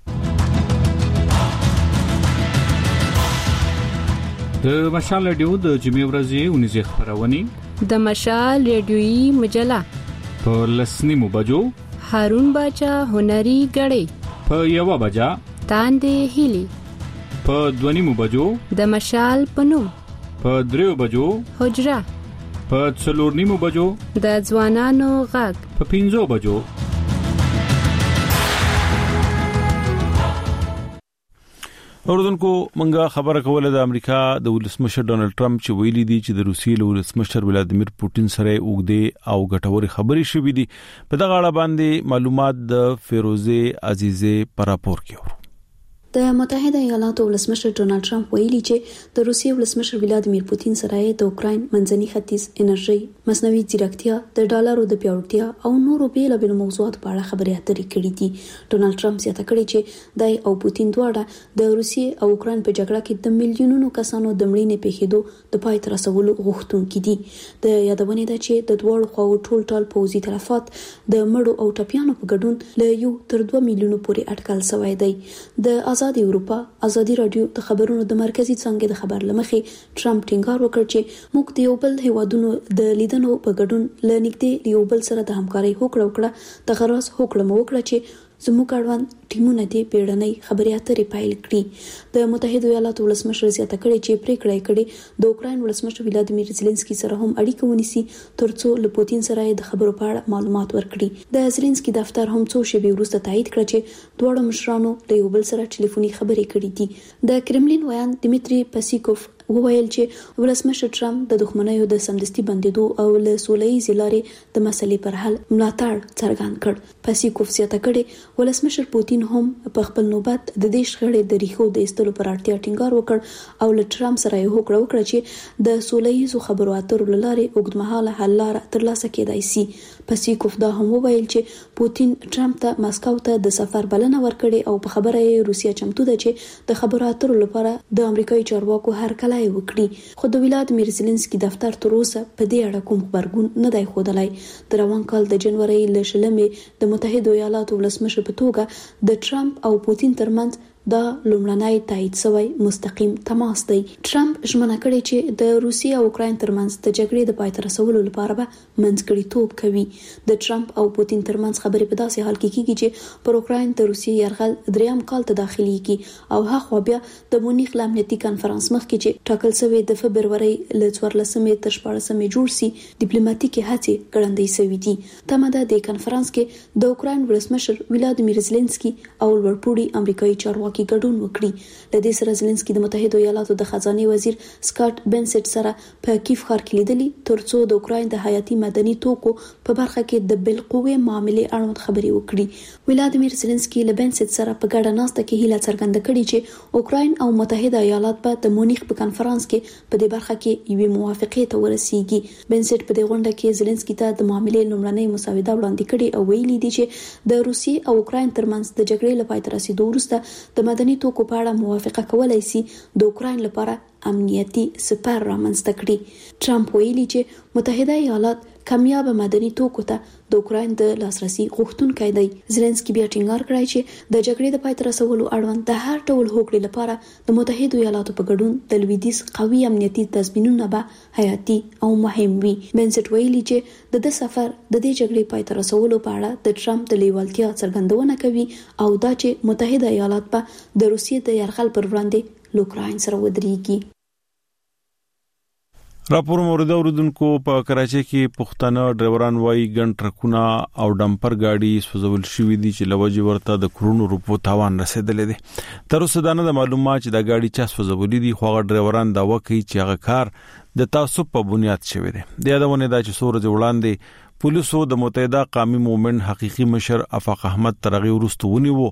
د مشال رادیو د جمعې ورځې ونیزه خبرونه د مشال رادیويي مجله په لسنیمو بجو هارون باچا هنري غړې په یو بجا تاندې هلي په دونیمو بجو د مشال پنوم په دریو بجو حجره په څلورنیمو بجو د ځوانانو غږ په پنځو بجو. اوردونکو منګه خبره کوله د امریکا د ولسمشر ډونالد ټرمپ چې ویلي دي چې د روسیې له ولسمشر ولادیمیر پوتین سره اوګدې او ګټوري خبرې شوې دي. په دغه اړه باندې معلومات د فیروزه عزیزه پر راپور کې. د متحده ایالاتو ولسمشر ډونالد ټرمپ ویلي چې د روسیې ولسمشر ولادیمیر پوتین سره د اوکراین منځني ختیځ انرژي، مصنوعي ځیرکتیا، د ډالرو د پیاوړتیا او نورو بیلابیلو موضوعاتو په اړه خبرې اترې کړې دي. ډونالد ټرمپ زیاته کړې چې دای او پوتین دواړه د روسیې او اوکراین په جګړه کې د میلیونونو کسانو د مړینې پیښېدو د پای ته رسولو غوښتونکي دي. د یادونې ده چې د دواړو خواو ټول ټال پوځي تلفات د مړو او ټپیانو په ګډون له یو تر دوه میلیونو پورې اټکل شوی دی. د آزاد اروپا ازادي رادیو د خبرونو د مرکزی څنګه د خبر لمخې ټرمپ ټینګار وکړ چې موږ د یو بل هیوادونو د لیدنو په ګډون لنیګدې یو بل سره د همکارۍ هوکړه وکړه. د غرض هوکړه مو وکړه چې زموږ اړوند ټیمونه دې پیړنۍ خبرې اترې پایل کړي. د متحده ایالاتو ولسمشر زیاته کړې چې پریکړه کړې د اوکراین ولسمشر ولادیمیر زيلنسکي سره هم اړیکه ونیسي ترڅو له پوتین سره د خبرو په اړه معلومات ورکړي. د زيلنسکي دفتر هم څو شېبې وروسته تایید کړ چې دواړو مشرانو له یو بل سره ټلیفوني خبرې کړې دي. د کرملین ویان دمیتری پاسیکوف وویل چې ولسمشر ټرمپ د دښمنیو د سمدستي بندیدو او له سوله‌ییزې لارې د مسلې پر حل ملاتړ څرګند کړ. پاسیکوف زیاته کړې ولسمشر پوتین هم په خپل نوبت د دې شخړې د ریښو د ایستلو پر اړتیا ټینګار وکړ او له ټرمپ سره یې هوکړه وکړه چې د سوله‌ییزو خبرو اترو لارې اوږدمهاله حل لاره ترلاسه کېدای شي. پاسیکوف دا هم وویل چې پوتین ټرمپ ته مسکو ته د سفر بلنه ورکړې او په خبره یې روسیا چمتو ده چې د خبرو اترو لپاره د امریکایي چارواکو هر کله وکړي. خو د ولادیمیر زيلنسکي دفتر تر اوسه په دې اړه کوم خبرګون نه دی ښودلی. د روان کال د جنوري ل شلمې د متحده ایالاتو ولسمشر په توګه د ټرمپ او پوتین ترمنځ دا لومړنی تایید شوی مستقیم تماس دی. ټرمپ ژمنه کړې چې د روسیې او اوکراین ترمنځ د جګړې د پای ته رسولو لپاره به منځګړیتوب کوي. د ټرمپ او پوتین ترمنځ خبرې په داسې حال کې کیږي چې پر اوکراین د روسیې یرغل دریم کال ته داخليږي او هغه بیا د مونیخ امنیتي کانفرنس مخکې چې ټاکل شوی د فبرवरी ل څوارلسمې تر شپاړسمې جوړ سي ډیپلوماټیکي هڅې ګړندۍ شوې دي. تمه د کانفرنس کې د اوکراین ولسمشر ولادیمیر زيلنسکي او ورپوړي امریکایي چارواکي کې ګډون وکړي. له دې سره زيلنسکي د متحده ایالاتو د خزانه وزیر سکاټ بنسټ سره په کیف ښار کې لیدلي ترڅو د اوکراین د حیاتي مدني توکو په برخه کې د بالقوه معاملې اړوند خبرې وکړي. ولادیمیر زيلنسکي له بنسټ سره په ګډه ناسته کې هیله څرګنده کړې چې اوکراین او متحده ایالات به د مونیخ په کانفرنس کې په دې برخه کې یوې موافقې ته ورسیږي. بنسټ په دې غونډه کې زيلنسکي ته د معاملې لومړنۍ مسوده وړاندې کړې او ویلي دي چې د روسیې او اوکراین ترمنځ د جګړې لپاره تر رسیدو وروسته د مدني توکو په اړه موافقه کولای شي د اوکراین لپاره امنیتي سپر رامنځته کړي. ټرمپ ویلي چې متحده ایالات کامیاب مدني توکو ته د اوکراین د لاسرسي غوښتونکي دی. زيلنسکي بیا ټینګار کړی چې د جګړې د پای ته رسولو اړوند د هر ډول هوکړې لپاره د متحده ایالاتو په ګډون د لویدیځ قوي امنیتي تضمینونه به حیاتي او مهم وي. بنسټ ویلي چې د د سفر د دې جګړې پای ته رسولو په اړه د ټرمپ د لیوالتیا څرګندونه کوي او دا چې متحده ایالات به د روسیې د یرغل پر وړاندې له اوکراین سره ودرېږي. راپور مورد اوردونکو په کراچۍ کې پښتانه ډرایوران وايي ګڼ ټرکونه او ډمپر گاډي سوزول شوې دي چې لوجه ورته د کرونو روپو تاوان رسیدلې دي. تر اوسه دا نه معلومه چې دا گاډي چا سوزولې دي خو هغه ډرایوران دا وکړي چې هغه کار د تعصب په بنیاد شوی دی. د یادونه دا چې سورج وړاندې پولیسو د متحده قومي موومېنټ حقيقي مشر افاق احمد ترغي ورستونی وو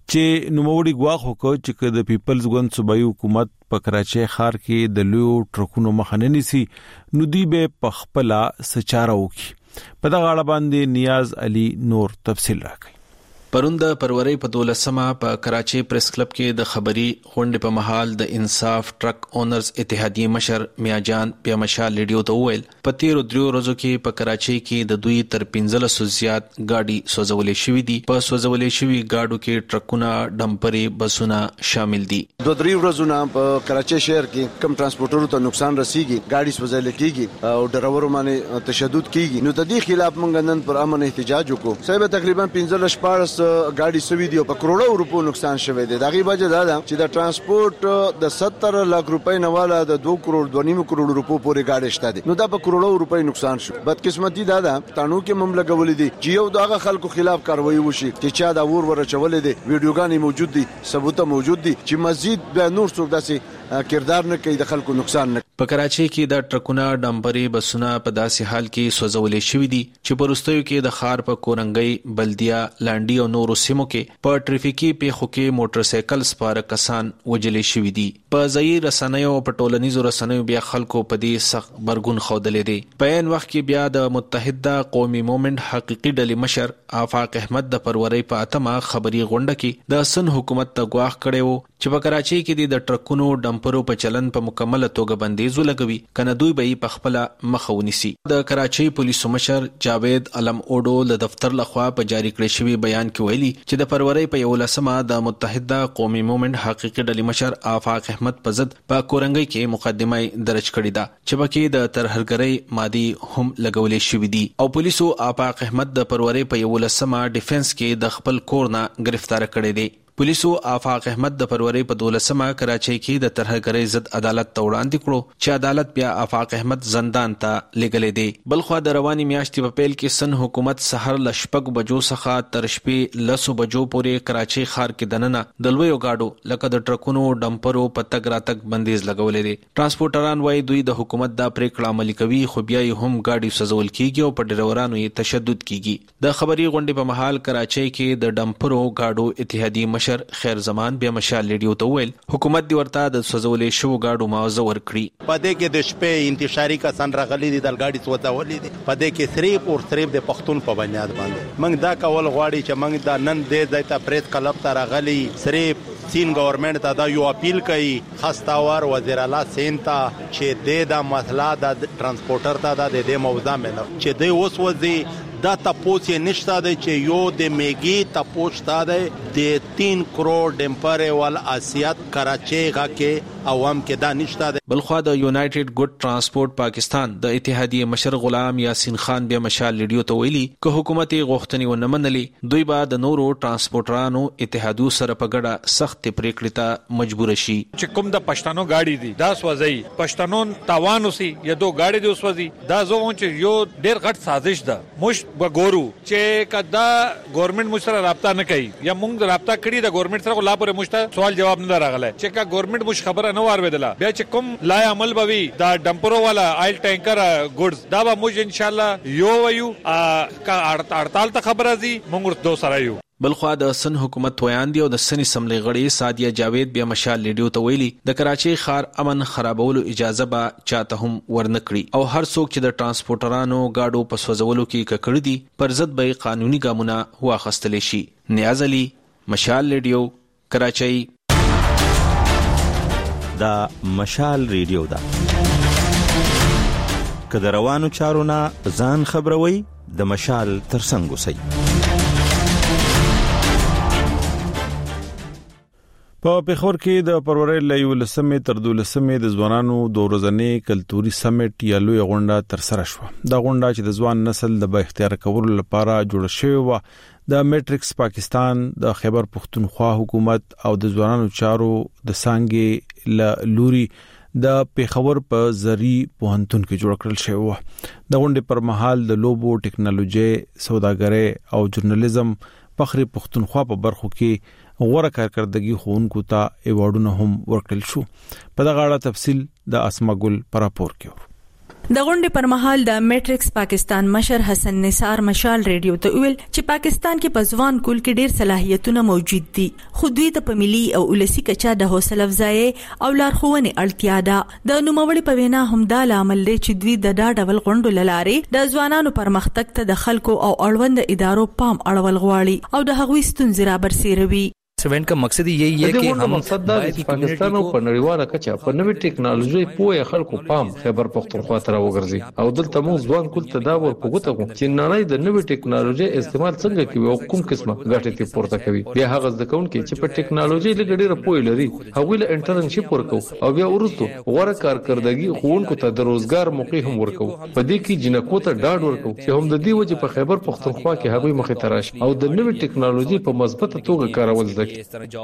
چې نوموړي غواخ وکړ چې د پیپلز ګوند صوبایي حکومت په کراچۍ ښار کې د لوی ټرکونو مخه نيسي نو دی به پخپلا سچاره وکي. په دغه اړه باندې نیاز علي نور تفصیل راکړي. پرون د پرورۍ په دولسمه په کراچۍ پریس کلب کې د خبري غونډې په محل د انصاف ټرک اونرز اتحادیه مشر میاجان بیا مشال لیډیو ته وویل په تیرو دریو ورځو کې په کراچۍ کې د دوی تر پنځلس زیات گاډي سوځولې شوې دي. په سوځولې شوې گاډو کې ټرکونه، ډمپرې، بسونه شامل دي. دوه درې ورځې نه په کراچۍ شهر کې کم ترانسپورټرو ته نقصان رسیږي، گاډي سوځول کېږي او ډرایورو باندې تشدد کېږي. نو د دې خلاف موږ نن پر امن احتجاج وکړو. صاحب تقریبا پنځلس شپږ گاډي سوي دي او په کروڑو روپو نقصان شوی دی. دغه وجه دا ده چې د ترانسپورت د ستر لک روپۍ نه والا د دوه کروڑ دوه نیم کروڑ روپو پورې گاډي شته دي. نو دا په کروڑو روپۍ نقصان شو. بدقسمتي دا ده تانو کې مملکت غولې دي چې یو دغه خلکو خلاف کاروایی وشي چې چا دا ور ور چولې دي، ویډیوګانې موجود دي، ثبوت موجود دي چې مزید به نور څوک داسې کردار نه کوي د خلکو نقصان نه. په کراچۍ کې د ټرکونه، ډمپرې، بسونه په داسې حال کې سوځولې شوې دي چې په وروستیو کې د ښار په کورنګۍ، بلدیا، لانډي او نورو سیمو کې په ټریفیکي پیښو کې موټر سایکل سپاره کسان وجلې شوې دي. په ځایي رسنیو او په ټولنیزو رسنیو بیا خلکو په دې سخت برګون ښودلې دي. په عین وخت کې بیا د متحده قومي موومېنټ حقيقي ډلې مشر افاق احمد د پرورۍ په اتمه خبري غونډه کې د سن حکومت ته غواخ کړي وو چې په کراچۍ کې د ټرکونو، ډمپرو په چلن په مکمله توګه بندیز ولګوي کنه دوی به په خپل مخه ونیسي. د کراچۍ پولیسو مشر جاوید علم اوډو له دفتر لخوا په جاری کړی شوی بیان کې ویلي چې د پرورۍ په یولسمه د متحده قومي موومېنټ حقيقي ډلې مشر افاق احمد په ضد په کورنګۍ کې مقدمه درج کړې ده چې پکې د ترهګرۍ مادي هم لګولې شوې دي او پولیسو افاق احمد د پرورۍ په یولسمه ډیفنس کې د خپل کور نه گرفتار کړی دی. پولیسو افاق احمد د پرورۍ په دولسمه کراچۍ کې د ترهګرۍ ضد عدالت ته وړاندې کړو چې عدالت بیا افاق احمد زندان ته لګلې دی. بلخوا د رواني میاشتې په پیل کې سن حکومت سحر ل شپږ بجو څخه تر شپې لسو بجو پورې کراچۍ ښار کې دننه د لویو گاډو لکه د ټرکونو، ډمپرو په تګ راتګ بندیز لګولې دي. ترانسپورټران وايي دوی د حکومت دا پریکړه عملي کوي خو بیا یې هم گاډي سوځول کیږي او په ډرایورانو یې تشدد کیږي. د خبري غونډې په محل کراچۍ کې د ډمپرو گاډو اتحادیه مشر خیر زمان بیا مشال لیډیو ته ویل حکومت دی ورته د سوځولې شو گاډو معاوضه ورکړي. پدې کې د شپې انتشاري کسان راغلي دي د گاډي سوځولې دي. پدې کې صرف او صرف د پښتون په بنیاد باندې موږ دا کول غواړي چې موږ دا نن دې ځای ته پریس کلب ته راغلي صرف سین گورنمنت ته دا یو اپیل کوي خاصتاور وزیر اعلی سین ته چې د دا مسله د ترانسپورټر ته د دې موضوع مې چې د اوس وځي دا تپوس یې نشته دی چې یو د میګي تپوس تا دی د تین کروڑ ډمپر ول اسیات کراچۍ غا کې عوام کې دا نشته دی. بلخوا د یونایټډ ګډ ترانسپورت پاکستان د اتحادیه مشر غلام یاسین خان بیا مشال لیډیو ته ویلي که حکومت غوښتنې ونه منلې دوی به د نورو ترانسپورټرانو اتحادو سره په ګډه سخت پریکړې ته مجبور شي. چې کوم د پښتنو گاډي دي دا سوځي پښتنو تاوان وسی یا دو گاډي دي سوځي دا زوون چې یو ډیر غټ سازش ده. مش وګورو چې کدا ګورنمنت مو سره رابطه نه کوي یا موږ رابطه کړی د ګورنمنت سره لا پورې مشته سوال جواب نه راغله چې کا ګورنمنت مش خبره نه وارویدله بیا چې کوم لای عمل بوي دا ډمپرو والا آیل ټانکر ګډز دا به موږ ان شاء الله یو ویو کا هړتال ته خبره زی موږ دو سره یو. بلخوا د سن حکومت ویاندی او د سن اسمبلی غړي سادیه جاوید بیا مشال لیډیو ته ویلي د کراچۍ ښار امن خرابولو اجازه به چاته هم ورنکړي او هر څوک چې د ترانسپورټرانو گاډو په سوځولو کې ککړ دي پر ضد به قانوني ګامونه واخیستل شي. نیاز علي مشال لیډیو کراچۍ. دا مشال ریډیو دا کله روانو چارو نه ځان خبروي د مشال ترڅنګ اوسئ. په پیښور کې د پرورۍ له یولسمې تر دولسمې د ځوانانو د ورځنې کلتوري سمیټ یا لوی غونډه تر سره شوه. دا غونډه چې د ځوان نسل د با اختیار کولو لپاره جوړه شوې و د میټرکس پاکستان د خیبر پختونخوا حکومت او د ځوانانو چارو د سانګې ل لوري د پیښور په زری پوهنتون کې جوړ کړل شوی و. د غونډې پر مهال د لوبو، ټیکنالوژي، سوداګرۍ او ژورنالیزم فخر پختونخوا په برخو کې غوړه کارکړدګي خوونکو ته ایوارډونه هم ورکړل شو. په دغه اړه تفصیل د اسما ګل پر راپور کې. د غونډې پر مهال د میټرکس پاکستان مشر حسن نثار مشال ریډیو ته ویل چې پاکستان کې په ځوان کول کې ډېر صلاحیتونه موجود دي، خو دوی ته په ملي او ولسی کچا د حوصله افزایی او لارښوونې اړتیا ده. د نوموړي په وینا هم دا لامل دی چې دوی د دا ډول غونډو لارې د ځوانانو پرمختګ ته د خلکو او اړوند ادارو پام اړول غواړي او د هغوی ستونزې را برسېروي. इवेंट का मकसद यही है कि हम मकसद دا چې پاکستان په نړیواله کچه په نوې ټیکنالوژي پوهه خلکو پام خبر پختونخوا ته راوګرځي او دلته موږ ځوان کول تداول کوته چې نړۍ د نوې ټیکنالوژي استعمال څنګه کوي او کوم قسمه ګټه ته پورته کوي. بیا هغه ځکون کې چې په ټیکنالوژي لګړي پوهه لري هغه له انټرنشپ ورکو او بیا ورستو غوړه کارکردګي خوونکو ته د روزګار موقع هم ورکو. په دې کې جنکو ته ډاډ ورکو چې هم د دې وجه په خبر پختونخوا کې هغه مخې تراش او د نوې ټیکنالوژي په مثبته توګه کارول زده.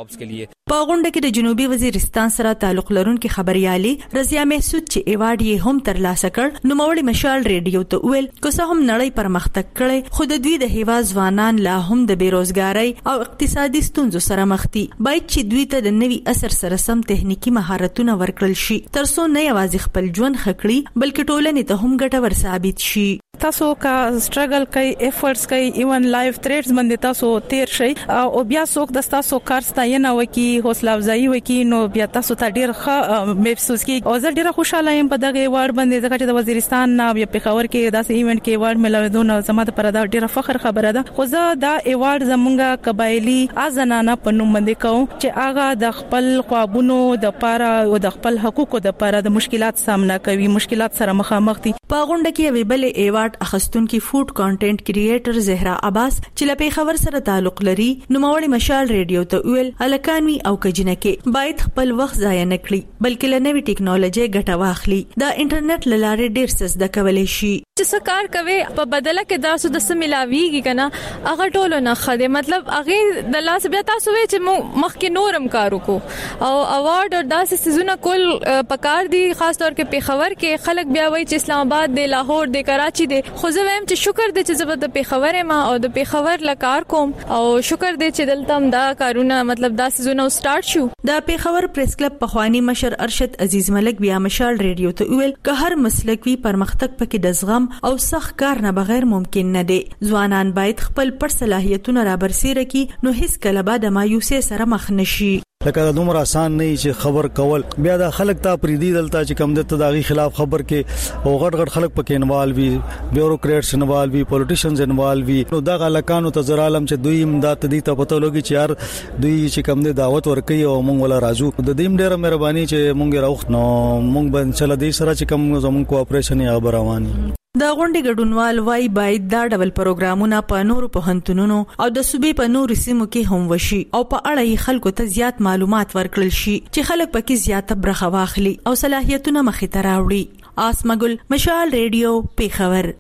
په غونډه کې د جنوبي وزیرستان سره تعلق لرونکي خبريالي رضیا محسود چې ایوارډ یې هم ترلاسه کړ، نوموړي مشال ریډیو ته ویل که څه هم نړۍ پرمختګ کړي خو د دوی د هیوا ځوانان لا هم د بیروزګاری او اقتصادي ستونزو سره مخ دي. باید چې دوی ته د نوي عصر سره سم تخنیکی مهارتونه ورکړل شي ترڅو نه یوازې خپل ژوند خکړي بلکې ټولنې ته هم ګټور ثابت شي. تاسو کا سټرګل کوي، ایفورټس کوي، ایون لایف تھریټس باندې تاسو تیر شي او بیا څوک د تاسو کار ستاینه وکي، حوصله افزایی وکي، نو بیا تاسو ته ډیر ښه محسوس کی. او زه ډیره خوشاله یم په دغه ایوارډ باندې ځکه چې د وزیرستان نه بیا پېښور کې داسې ایونت کې ایوارډ ملوي زما لپاره دا ډیره فخر خبره ده. خو زه دا ایوارډ زمونږه قبایلی ازنانه په نوم باندې کوم چې هغه د خپل خوابونو د پاره او د خپل حقوقو د پاره د مشکلات سامنا کوي، مشکلات سره مخامخ دي. په غونډه کې یو بل ایوارډ اخستونکو فود کانټینټ کریئټر زهرا عباس چې له پیښور سره تعلق لري نوموړي مشال ریډیو ته ویل الکانوي او کجنکه باید خپل وخت ضایع نه کړي بلکې له نوې ټیکنالوژي ګټه واخلي. د انټرنیټ لاره ډیر څه زده کولای شي چې سکار کوي په بدله کې تاسو د سملاویږي کنه هغه ټولو نه خده مطلب هغه د لاس بیا تاسو وی چې مخکې نورم کارو کو او اوارډ او داسې سيزونه کول پکار دي. خاص طور کې پیښور کې خلک بیا وایي چې اسلام آباد دی، لاهور دی، کراچي دی، خو زه وایم چې شکر دې چې زه د پیښور ما او د پیښور لکار کوم او شکر دې چې دلته هم دا کارونه مطلب دا سيزونه سٹارټ شو. د پیښور پریس کلب پخوانی مشر ارشد عزیز ملک بیا مشال ریډیو ته ویل که هر مسلک وی پرمختګ پکې د زغم او سخت کار نه بغیر ممکن نه دی. ځوانان باید خپل پر صلاحیتونه را برسېره کړي نو هیڅ کله به د مایوسۍ سره مخ نشي. لکه د دومره آسان نه چې خبر کول بیا د خلک ته پریدي دلته چې کم د تداغي خلاف خبر کې او غټ غټ خلک پکې انوالو وي، بیوروکریټس انوالو وي، پولیټیشنز انوالو وي. نو دا غلکانو ته زرالم چې دوی امداد دي ته پته لګي چې یار دوی چې کم د دعوت ورکي او مونږ ولا راځو. د دې ډیره مهرباني چې مونږ راوخ نو مونږ به ان شاء الله دې سره چې کم زمونږ کوآپریشن یا رواني. د غونډې ګډونوال وايي باید دا ډول پروګرامونه په نورو پوهنتونونو او د صوبې په نورو سیمو کې هم وشي او په اړه یې خلکو ته زیات معلومات ورکړل شي چې خلک پکې زیاته برخه واخلي او صلاحیتونه مخې ته راوړي. آسمګل مشال ریډیو پیښور.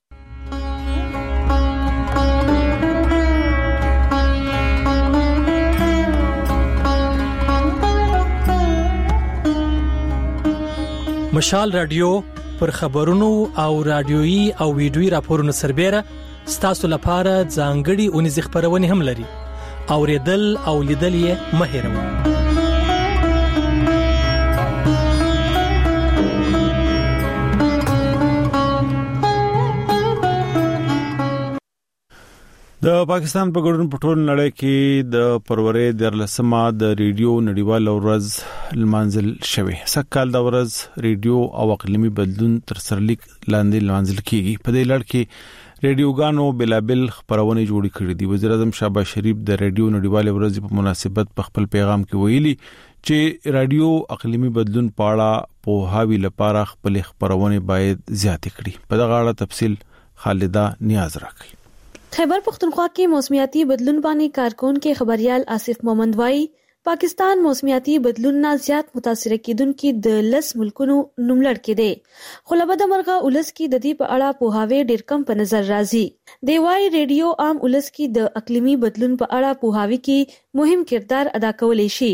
مشال رادیو پر خبرونو او رادیويي او ویډیويي راپورونو سربېره ستاسو لپاره ځانګړي اونیز خبرونه هم لري. اوریدل او لیدل یې مه هېروئ. د پاکستان په ګډون په ټول نړۍ کې د پرورې د لسمه د ریډیو نړیوال ورځ لمانځل شوې. سکهال د ورځ ریډیو او اقلیمي بدلون تر سرلیک لاندې لمانځل کیږي. په دې لړ کې ریډیوګانو بلابل خبرونه جوړې کړې دي. وزیر اعظم شهباز شریف د ریډیو نړیوال ورځ په مناسبت په خپل پیغام کې ویلي چې رادیو اقلیمي بدلون په اړه په هاوی لپاره خپل خبرونه باید زیات کړي. په دغه اړه تفصیل خالده نیاز راکړي. خیبر پختونخوا کې موسمیاتي بدلون باندې کارکون کې خبريال آصف محمد وای پاکستان موسمیاتي بدلون نه زیات متاثر کیدونکو د لس ملکونو نوملړ کې دی خو لبد مرغه ولس کې د دې په اړه په هاوی ډیر کم په نظر راځي. دی وای ریډیو عام ولس کې د اقلیمي بدلون په اړه په هاوی کې مهم کردار ادا کولای شي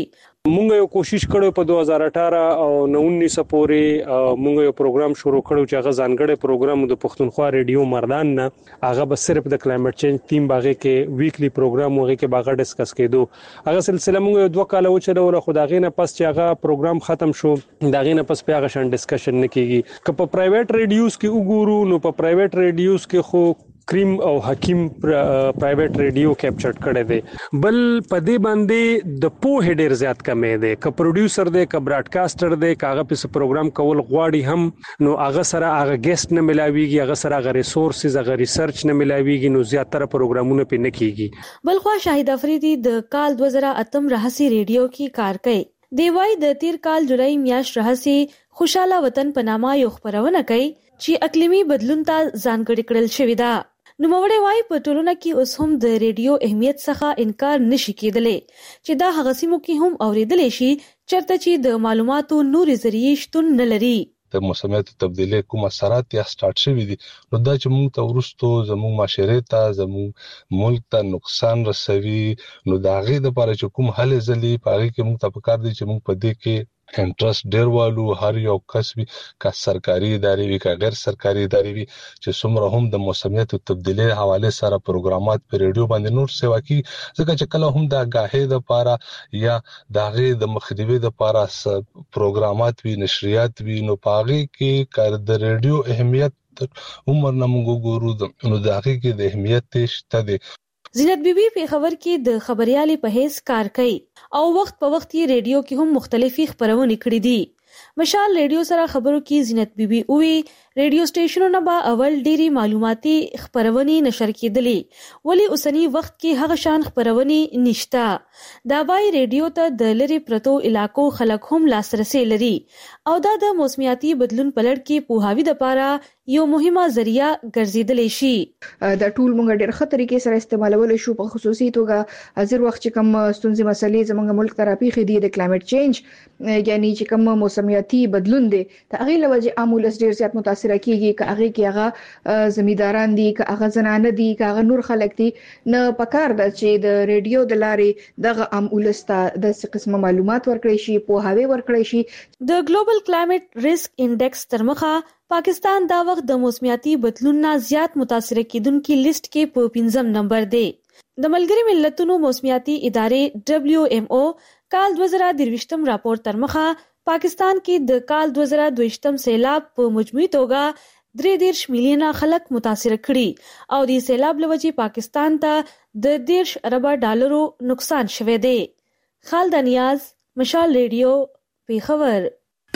مونږ یو کوشش کړو په دوه هزار اټھارہ او انیس پورې مونږ یو پروګرام شروع کړو چې هغه ځانګړی پروګرام د پښتونخوا ریډیو مردان نه هغه به صرف د کلایمټ چینج تیم باغې کې ویکلی پروګرام وغه کې باغه ډسکس کېدو. هغه سلسله مونږ دوه کال و چلو خو دا غینه پس چې هغه پروګرام ختم شو دا غینه پس په هغه شان ډسکشن نه کیږي. که په پرایویټ ریډیوز کې وګورو نو په پرایویټ ریډیوز کې خو کریم او حکیم پرایویټ ریډیو کیپچر کړي دي بل پدې باندې د پوه ډیر زیات کمې دي. ک پروډوسر دی ک براډکاسټر دی کاغه په پروګرام کول غواړي هم نو هغه سره هغه ګیسټ نه ملاويږي هغه سره هغه ریسورسز هغه ریسرچ نه ملاويږي نو زیاتره پروګرامونه په نه کیږي. بلخوا شاهد افریدي د کال دوه هزار اتم رهسي ریډیو کې کار کوي. دی وای د تیر کال جولای میاشت رهسي خوشاله وطن په نامه یو خبرونه کوي چې اقلیمي بدلون ته ځانګړي کړل شوی دا. نو موړې وای په ټولنه کې اوس هم د ریډیو اهمیت څخه انکار نشي کېدلی چې دا هغه سیمو کې هم اوریدل شي چرته چې د معلوماتو نوري ذریعہ شتون نه لري. د موسمیات تبدیلی کوم اثرات یا سٹارټ شوی دي نو دا چې موږ ته ورستو زموږ معاشره ته زموږ ملک ته نقصان رسوي نو دا غي د لپاره چې کوم حل ځلی پاره کې موږ ته پکار دي چې موږ په دې کې انټرست ډیر والو هر یو کس وی کا سرکاري ادارې وی کا غیر سرکاري ادارې وی چې څومره هم د موسمیات تبدیلی حواله سره پروګرامات په ریډیو باندې نور سیوا کی ځکه چې کله هم دا غاهې د لپاره یا دا غي د مخدوي د لپاره پروګرامات وی نشریات وی نو پاغي کې کار د ریډیو اهمیت عمر نه موږ ګورو نو دا غي کې د اهمیت شته دي. زینت بیبي په خبر کې د خبريالي په هیڅ کار کوي او وخت په وخت یې ریډیو کې هم مختلفي خبرونه کړې دي. مشال ریډیو سره خبرو کې زینت بیبي وی ریډیو سټیشنونه به اول ډيري معلوماتي خبرونه نشر کېدلې ولی اوسنی وخت کې هغه شان خبرونه نشتا. دا وای ریډیو ته د لری پرتو علاقو خلک هم لاسرسي لري او دا د موسمیاتي بدلون په لړ کې پوهاوی د پاره یو مهمه ذریعہ ګرځیدلی شي. دا ټول موږ ډېر ښه طریقې سره استعمالول شو په خصوصي توګه حاضر وخت چې کوم ستونزې مسلې زموږ ملک ته راپېښې دي د کلایمټ چینج یعنی چې کوم موسمیاتي بدلون دي د هغه لوجه عامل ډېر زیات متاثر کیږي که هغه کې هغه زمیداران دي که هغه زنانه دي که هغه نور خلک دي نه پکار ده چې د ریډیو د لارې دغه عامل ستا د څه قسمه معلومات ورکړي شي پوهاوی ورکړي شي. د ګلوبل کلایمټ ریسک انډیکس تر مخه پاکستان دا وخت د موسمیاتي بدلون نه زیات متاثر کیدونکو لیست کې په پنځم نمبر دی. د ملګری ملتونو موسمیاتي ادارې دبليو ام او کال دوه هزار درویشتم راپور تر مخه پاکستان کې د کال دوه هزار دویشتم سیلاب په مجموعي توګه درې دیرش میلیونه خلک متاثر کړي او د سیلاب لوجې پاکستان ته د دیرش ارب ډالرو نقصان شوه دی. خالد نیاز مشال ریډیو پیښور.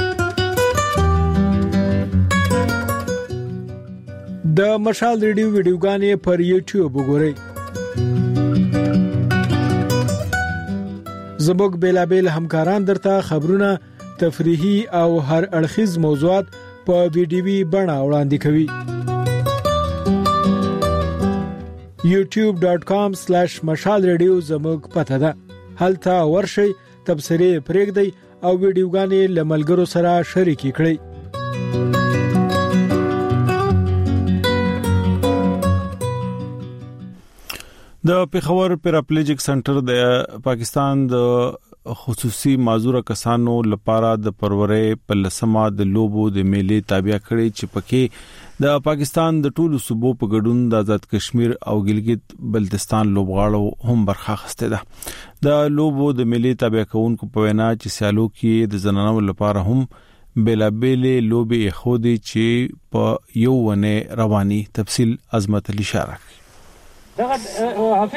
د مشال ریډیو ویډیوګانې پر یوټیوب وګورئ. زموږ بیلابل همکاران درته خبرونه تفریحي او هر اړخیز موضوعات په ویډیوي بڼه وړاندې کوي. یوټیوب ډاٹ کام سلیش مشال ریډیو زموږ پته ده. هلته ورشئ تبصرې پرېږدئ او ویډیوګانې له ملګرو سره شریکې کړئ. د پیښور پیراپلیجیک سنټر د پاکستان د خصوصي معذوره کسانو لپاره د پرورې په لسمه د لوبو د میلې تابع کړي چې پکې د پاکستان د ټولو صوبو په ګډون د آزاد کشمیر او ګلګت بلتستان لوبغاړو هم برخه اخیسته ده. د لوبو د میلې تابع کونکو په وینا چې سیالو کې د زنانو لپاره هم بلابلې لوبې خودي چې په یو ونه رواني. تفصیل عظمت علي شارک. د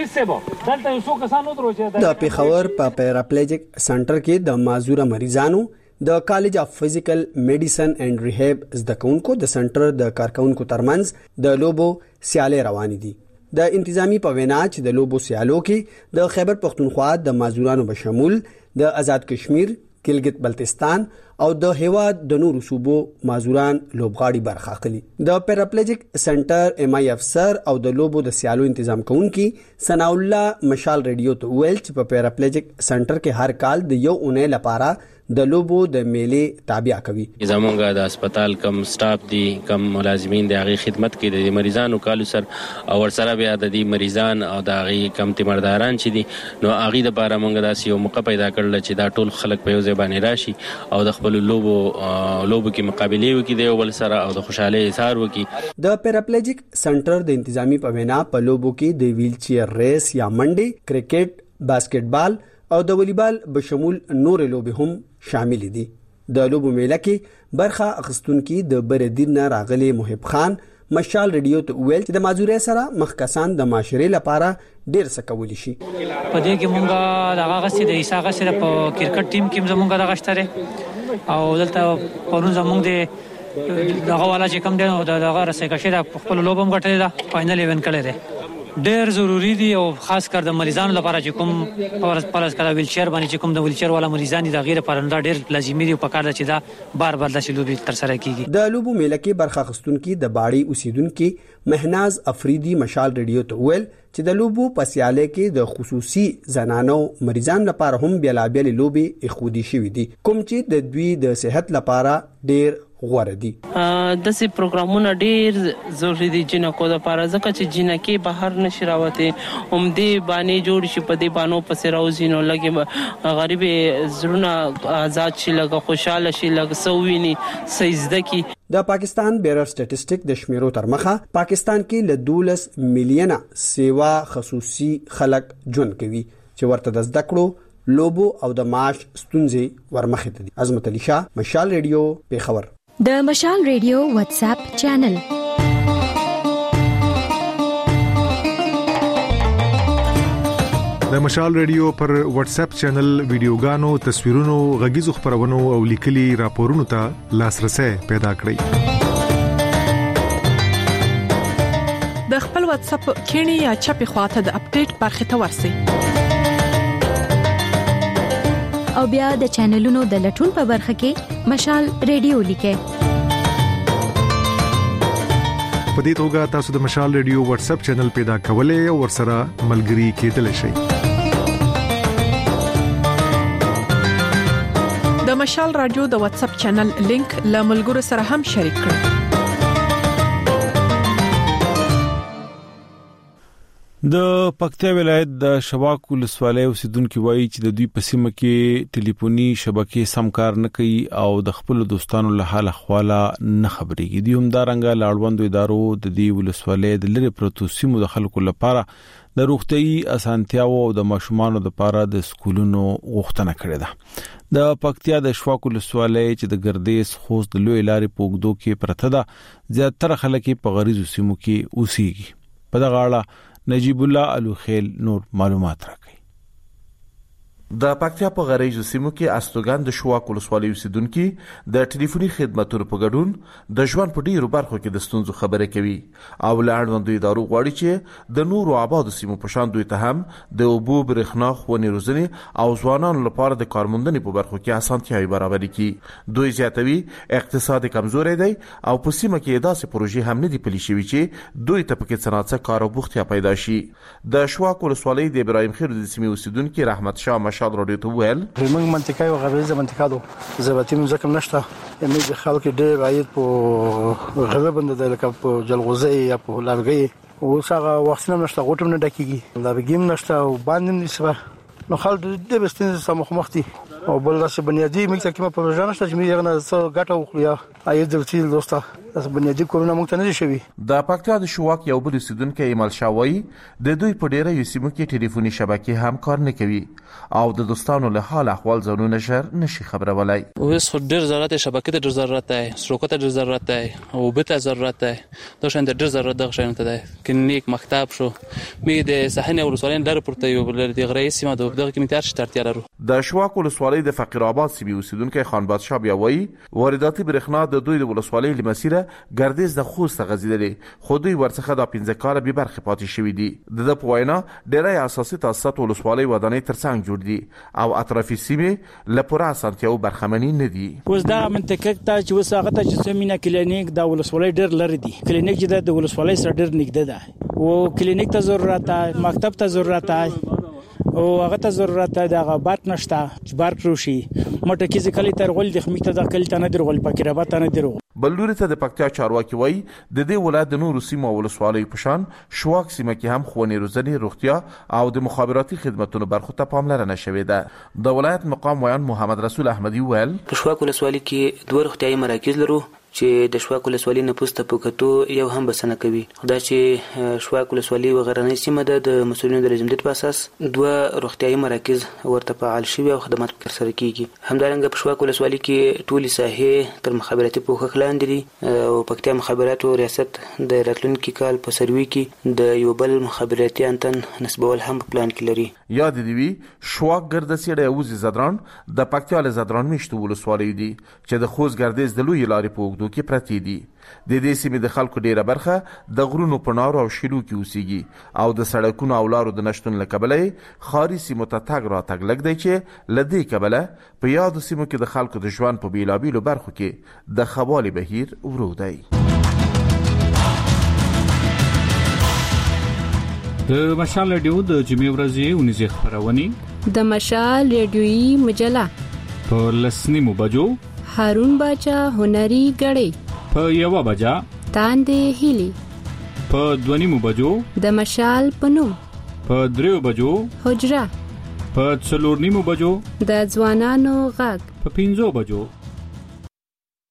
پیښور په پیراپلیجیک سنټر کې د معذوره مریضانو د کالج اف فزیکل میډیسن اینڈ ریهاب زده کوونکو د سنټر د کارکونکو ترمنځ د لوبو سیالي روان دي. د انتظامی په وینا چې د لوبو سیالو کې د خیبر پختونخوا د معذورانو بشمول د آزاد کشمیر، ګلګت بلتستان او د هیواد د نورو صوبو مازوران لوبغاړي برخه اخلي. د پیراپلیجیک سنټر ایم آی افسر او د لوبو د سیالو تنظیم کوونکي ثنا الله مشال ریډیو ته ویل چې په پیراپلیجیک سنټر کې هر کال د یو اونۍ لپاره د لوبو د میلې تابع کوي. زمونږ د هسپتال کم سټاف دي کم ملازمین د هغه خدمت کې د مریضانو کالو سر او ورسره بیا د دې مریضان او د هغه کم تیمرداران چې دي نو هغه د بارا مونږ داسې یو موقع پیدا کړل چې دا ټول خلک په یو ځای باندې راشي او د خپل لوبو لوبو کې مقابله وکړي د یو بل سره او د خوشاله اظهار وکړي. د پیراپلیجیک سنټر د انتظامی په وینا په لوبو کې د ویل چیر ریس یا منډي، کرکټ، باسکټبال او د والیبال بشمول نور لوبې هم شامل دي. د لوبو میله کې برخه اخستونکو د بردین راغلي محب خان مشال ریډیو ته ویل چې د مازورې سره مخ کسان د معاشري لپاره ډیر څه کولی شي. په دې کې مونږه دغه غسي د ایساغه سره په کرکټ ټیم کې زمونږه دغه شته او دلته پرون زمونږ د دغه والا چې کم دی دغه رسېګه شه د خپل لوبم غټه ده فائنل ایونت کړی دی. ډېر ضروری دي او خاص کر د مریضانو لپاره چې کوم پرس پرس کړه ویل چیر باندې چې کوم د ویل چیر والا مریضان دي د غیر پرنده ډېر لازمي دي په کار ده چې دا بار بار د شلوبي تر سره کیږي. د لوبو میله کې برخه اخستونکو د باړی اوسیدونکو مهناز افریدي مشال ریډیو ته ویل چې د لوبو پسیاله کې د خصوصي زنانو مریضان لپاره هم بیلابل لوبي اخودي شوې دي کوم چې د دوی د صحت لپاره ډېر غوړه دي. د سي پروګرامونه ډېر ضروري دي جنکو د لپاره ځکه چې جنکی بهر نشي راوته هم دې باندې جوړ شي په دې بانو پسې راوځینو لګي غریب زړونه آزاد شي لګه خوشاله شي لګه سوویني سجده کی. د پاکستان بیرر سټټیسټیک د شمیرو تر مخه پاکستان کې ل دولس میلیونه سیوا خصوصي خلک جون کوي چې ورته د زده کړو لوبو او د معاش ستونزې ورمخې ته دي. عظمت علي شاه مشال ریډیو پیښور. د مشال ریډیو واتس اپ چینل د مشال ریډیو پر واتس اپ چینل ویډیوګانو، تصویرونو، غږیزو خبرونو او لیکلي راپورونو ته لاسرسي پیدا کړئ. د خپل واتس اپ کینی یا چپی خواته د اپډیټ برخه ته ورسئ او بیا د چینلونو د لټون په برخه کې مشال ریډیو لیکئ. په دې توګه تاسو د مشال ریډیو واتس اپ چینل پیدا کولای او ورسره ملګري کېدلی شئ. د مشال رادیو د واتس اپ چینل لینک له ملګرو سره هم شریک کړئ. د پکتیا ولایت د شواک ولسوالۍ اوسیدونکو وایي چې د دوی په سیمه کې ټلیفوني شبکې سم کار نه کوي او د خپل دوستانو له حال احواله نه خبريږي. دوی هم دا رنګه لاړوندو ادارو د دې ولسوالۍ د لری پروتو سیمو د خلکو لپاره د روغتي اسانتیاو او د ماشومانو لپاره د سکولونو غوښتنه کړې ده. د پکتیا د شواک ولسوالۍ چې د ګردیز خوست د لوی لارې پوګدو کې پرته ده زیاتره خلک په غریزو سیمو کې اوسېږي. په دغه اړه نجیب الله الوخیل نور معلومات راکړي. د پکتیا په غریزو سیمو کې استوګان د شواک ولسوالۍ اوسیدونکو د ټلیفوني خدماتو په ګډون د ژوند په ډیرو برخو کې د ستونزو خبره کوي او لاړوندو ادارو غواړي چې د نورو آبادو سیمو په شان دوی ته هم د اوبو برېښنا خونې روزنې او ځوانانو لپاره د کارموندنې په برخو کې اسانتیاوي برابرې کړي. دوی زیاتوي اقتصاد کمزوري دی او په سیمه کې داسې پروژې هم نه دي پلي شوي چې دوی ته پکې صنعت کار او بوختیا پیدا شي. د شواک ولسوالۍ د ابراهیم خیر د سیمې اوسیدونکو رحمت شاه مشال رادیو ته ویل موږ منطقه او غریزه منطقه ده زباتینو ځکه نشته موږ خلک ډېر عاید په غریبه بند د لکه په جلغوزي یا په لارګي او څنګه وختونه نشته غوټم نه ډکیږي لارګیم نشته او باندې نشته نو خلک د بستین سمخ مختي او بل څه بنیادی موږ ته کومه پروژه نشته چې موږ نه څه ګټه وکړو عاید درتي دوسته تاسو بنیادی کورونه موږ ته نه شوي. د پکتیا د شواک یو بل اوسیدونکو ایمل شاوی د دوی په ډیره یو سیمو کې ټلیفوني شبکې هم کار نه کوي او د دوستانو له حال احوال زونه نشر نشي خبرولای. اوس ډیر ضرورت شبکې ته ډیر ضرورت دی، سروکو ته ډیر ضرورت دی او به ته ضرورت دی. دا شان ډیر ضرورت د غشن ته دی کلینیک مکتب شو می د صحنه ولسوالۍ لر پورته یو بل د غری سیمه د دغه کمیټه شترتیا لرو. د شواک ولسوالۍ د فقیر آباد سیمه اوسیدونکو خان بادشاه بیا وایي وارداتي برېښنا د دوی د ولسوالۍ لمسیره ګردیز د خوست غزیدلې خو دوی ورڅخه د پنځه کال به برخه پاتې شوې دي د پوینا ډېرای اساسي تاسیسات ولسوالۍ ودانۍ ترڅنګ جوړ دي او اطرافي سیمې لپاره سانتیاو برخمنی نه دي. اوس دا منطقه ته چې وساغه ته چې سیمینه کلینیک د ولسوالۍ ډېر لري دي کلینیک چې د ولسوالۍ سره ډېر نږدې ده او کلینیک ته ضرورت ده مکتب ته ضرورت ده او هغه ته ضرورت ده د غبات نشته چې بار کروشي مټه کې ځکلې تر غول د خمیته د کلی ته نه درغول پکې رابطه نه درغول. بلوري ته د پکتیا چارواکي وای د دې ولایت د نورو سیمو ولسوالۍ پشان شواک سیمه کې هم خوانې روزنې روغتیا او د مخابراتي خدماتونو برخو ته پاملرنه شوې ده. د ولایت مقام ویان محمد رسول احمدي ویل په شواک ولسوالۍ کې دوه روغتیايي مراکز لرو چې د شواک ولسوالۍ نه پوسټ په کتو یو هم بسنه کوي. خدای چې شواک ولسوالۍ وغیرنۍ سیمه ده د مسؤلینو د لازمدت په اساس دوه روغتیايي مراکز ورته فعال شوي او خدمات تر سره کیږي. همدارنګه په شواک ولسوالۍ کې ټولي ساحې تر مخابراتي پوښښ لاندې دي او پکتیا مخابراتو ریاست د راتلونکي کال په سروي کې د یو بل مخابراتي انتن نسبول هم په پلان کې لري. یاد دی وی شواک ګردسیړه یوزي زدران د پکتیا له زدران مشتو ولسوالۍ دي چې د خوست ګردیز د لوی لارې په کې پرتی دي. د دې سیمې د خلکو ډیره برخه د غرونو په نارو او شیلو کې اوسېږي او د سړکونو او لارو د نشټون له کبله خاري سیمو ته تګ را تګ لګ دی چې لدې کبله په یادو سیمو کې د خلکو د ژوند په بیلابیلو برخو کې د خبالي بهیر ورو دی. د مشال رادیو د جمعې ورځې ونیزه خبرونه د مشال رادیويي مجله په لسنیمو بجو هارون باچا هنري غړې په یو بجا تاندې هلي په دونیمو بجو د مشال پنوم په دریو بجو حجره په څلورنیمو بجو د ځوانانو غږ په پنځو بجو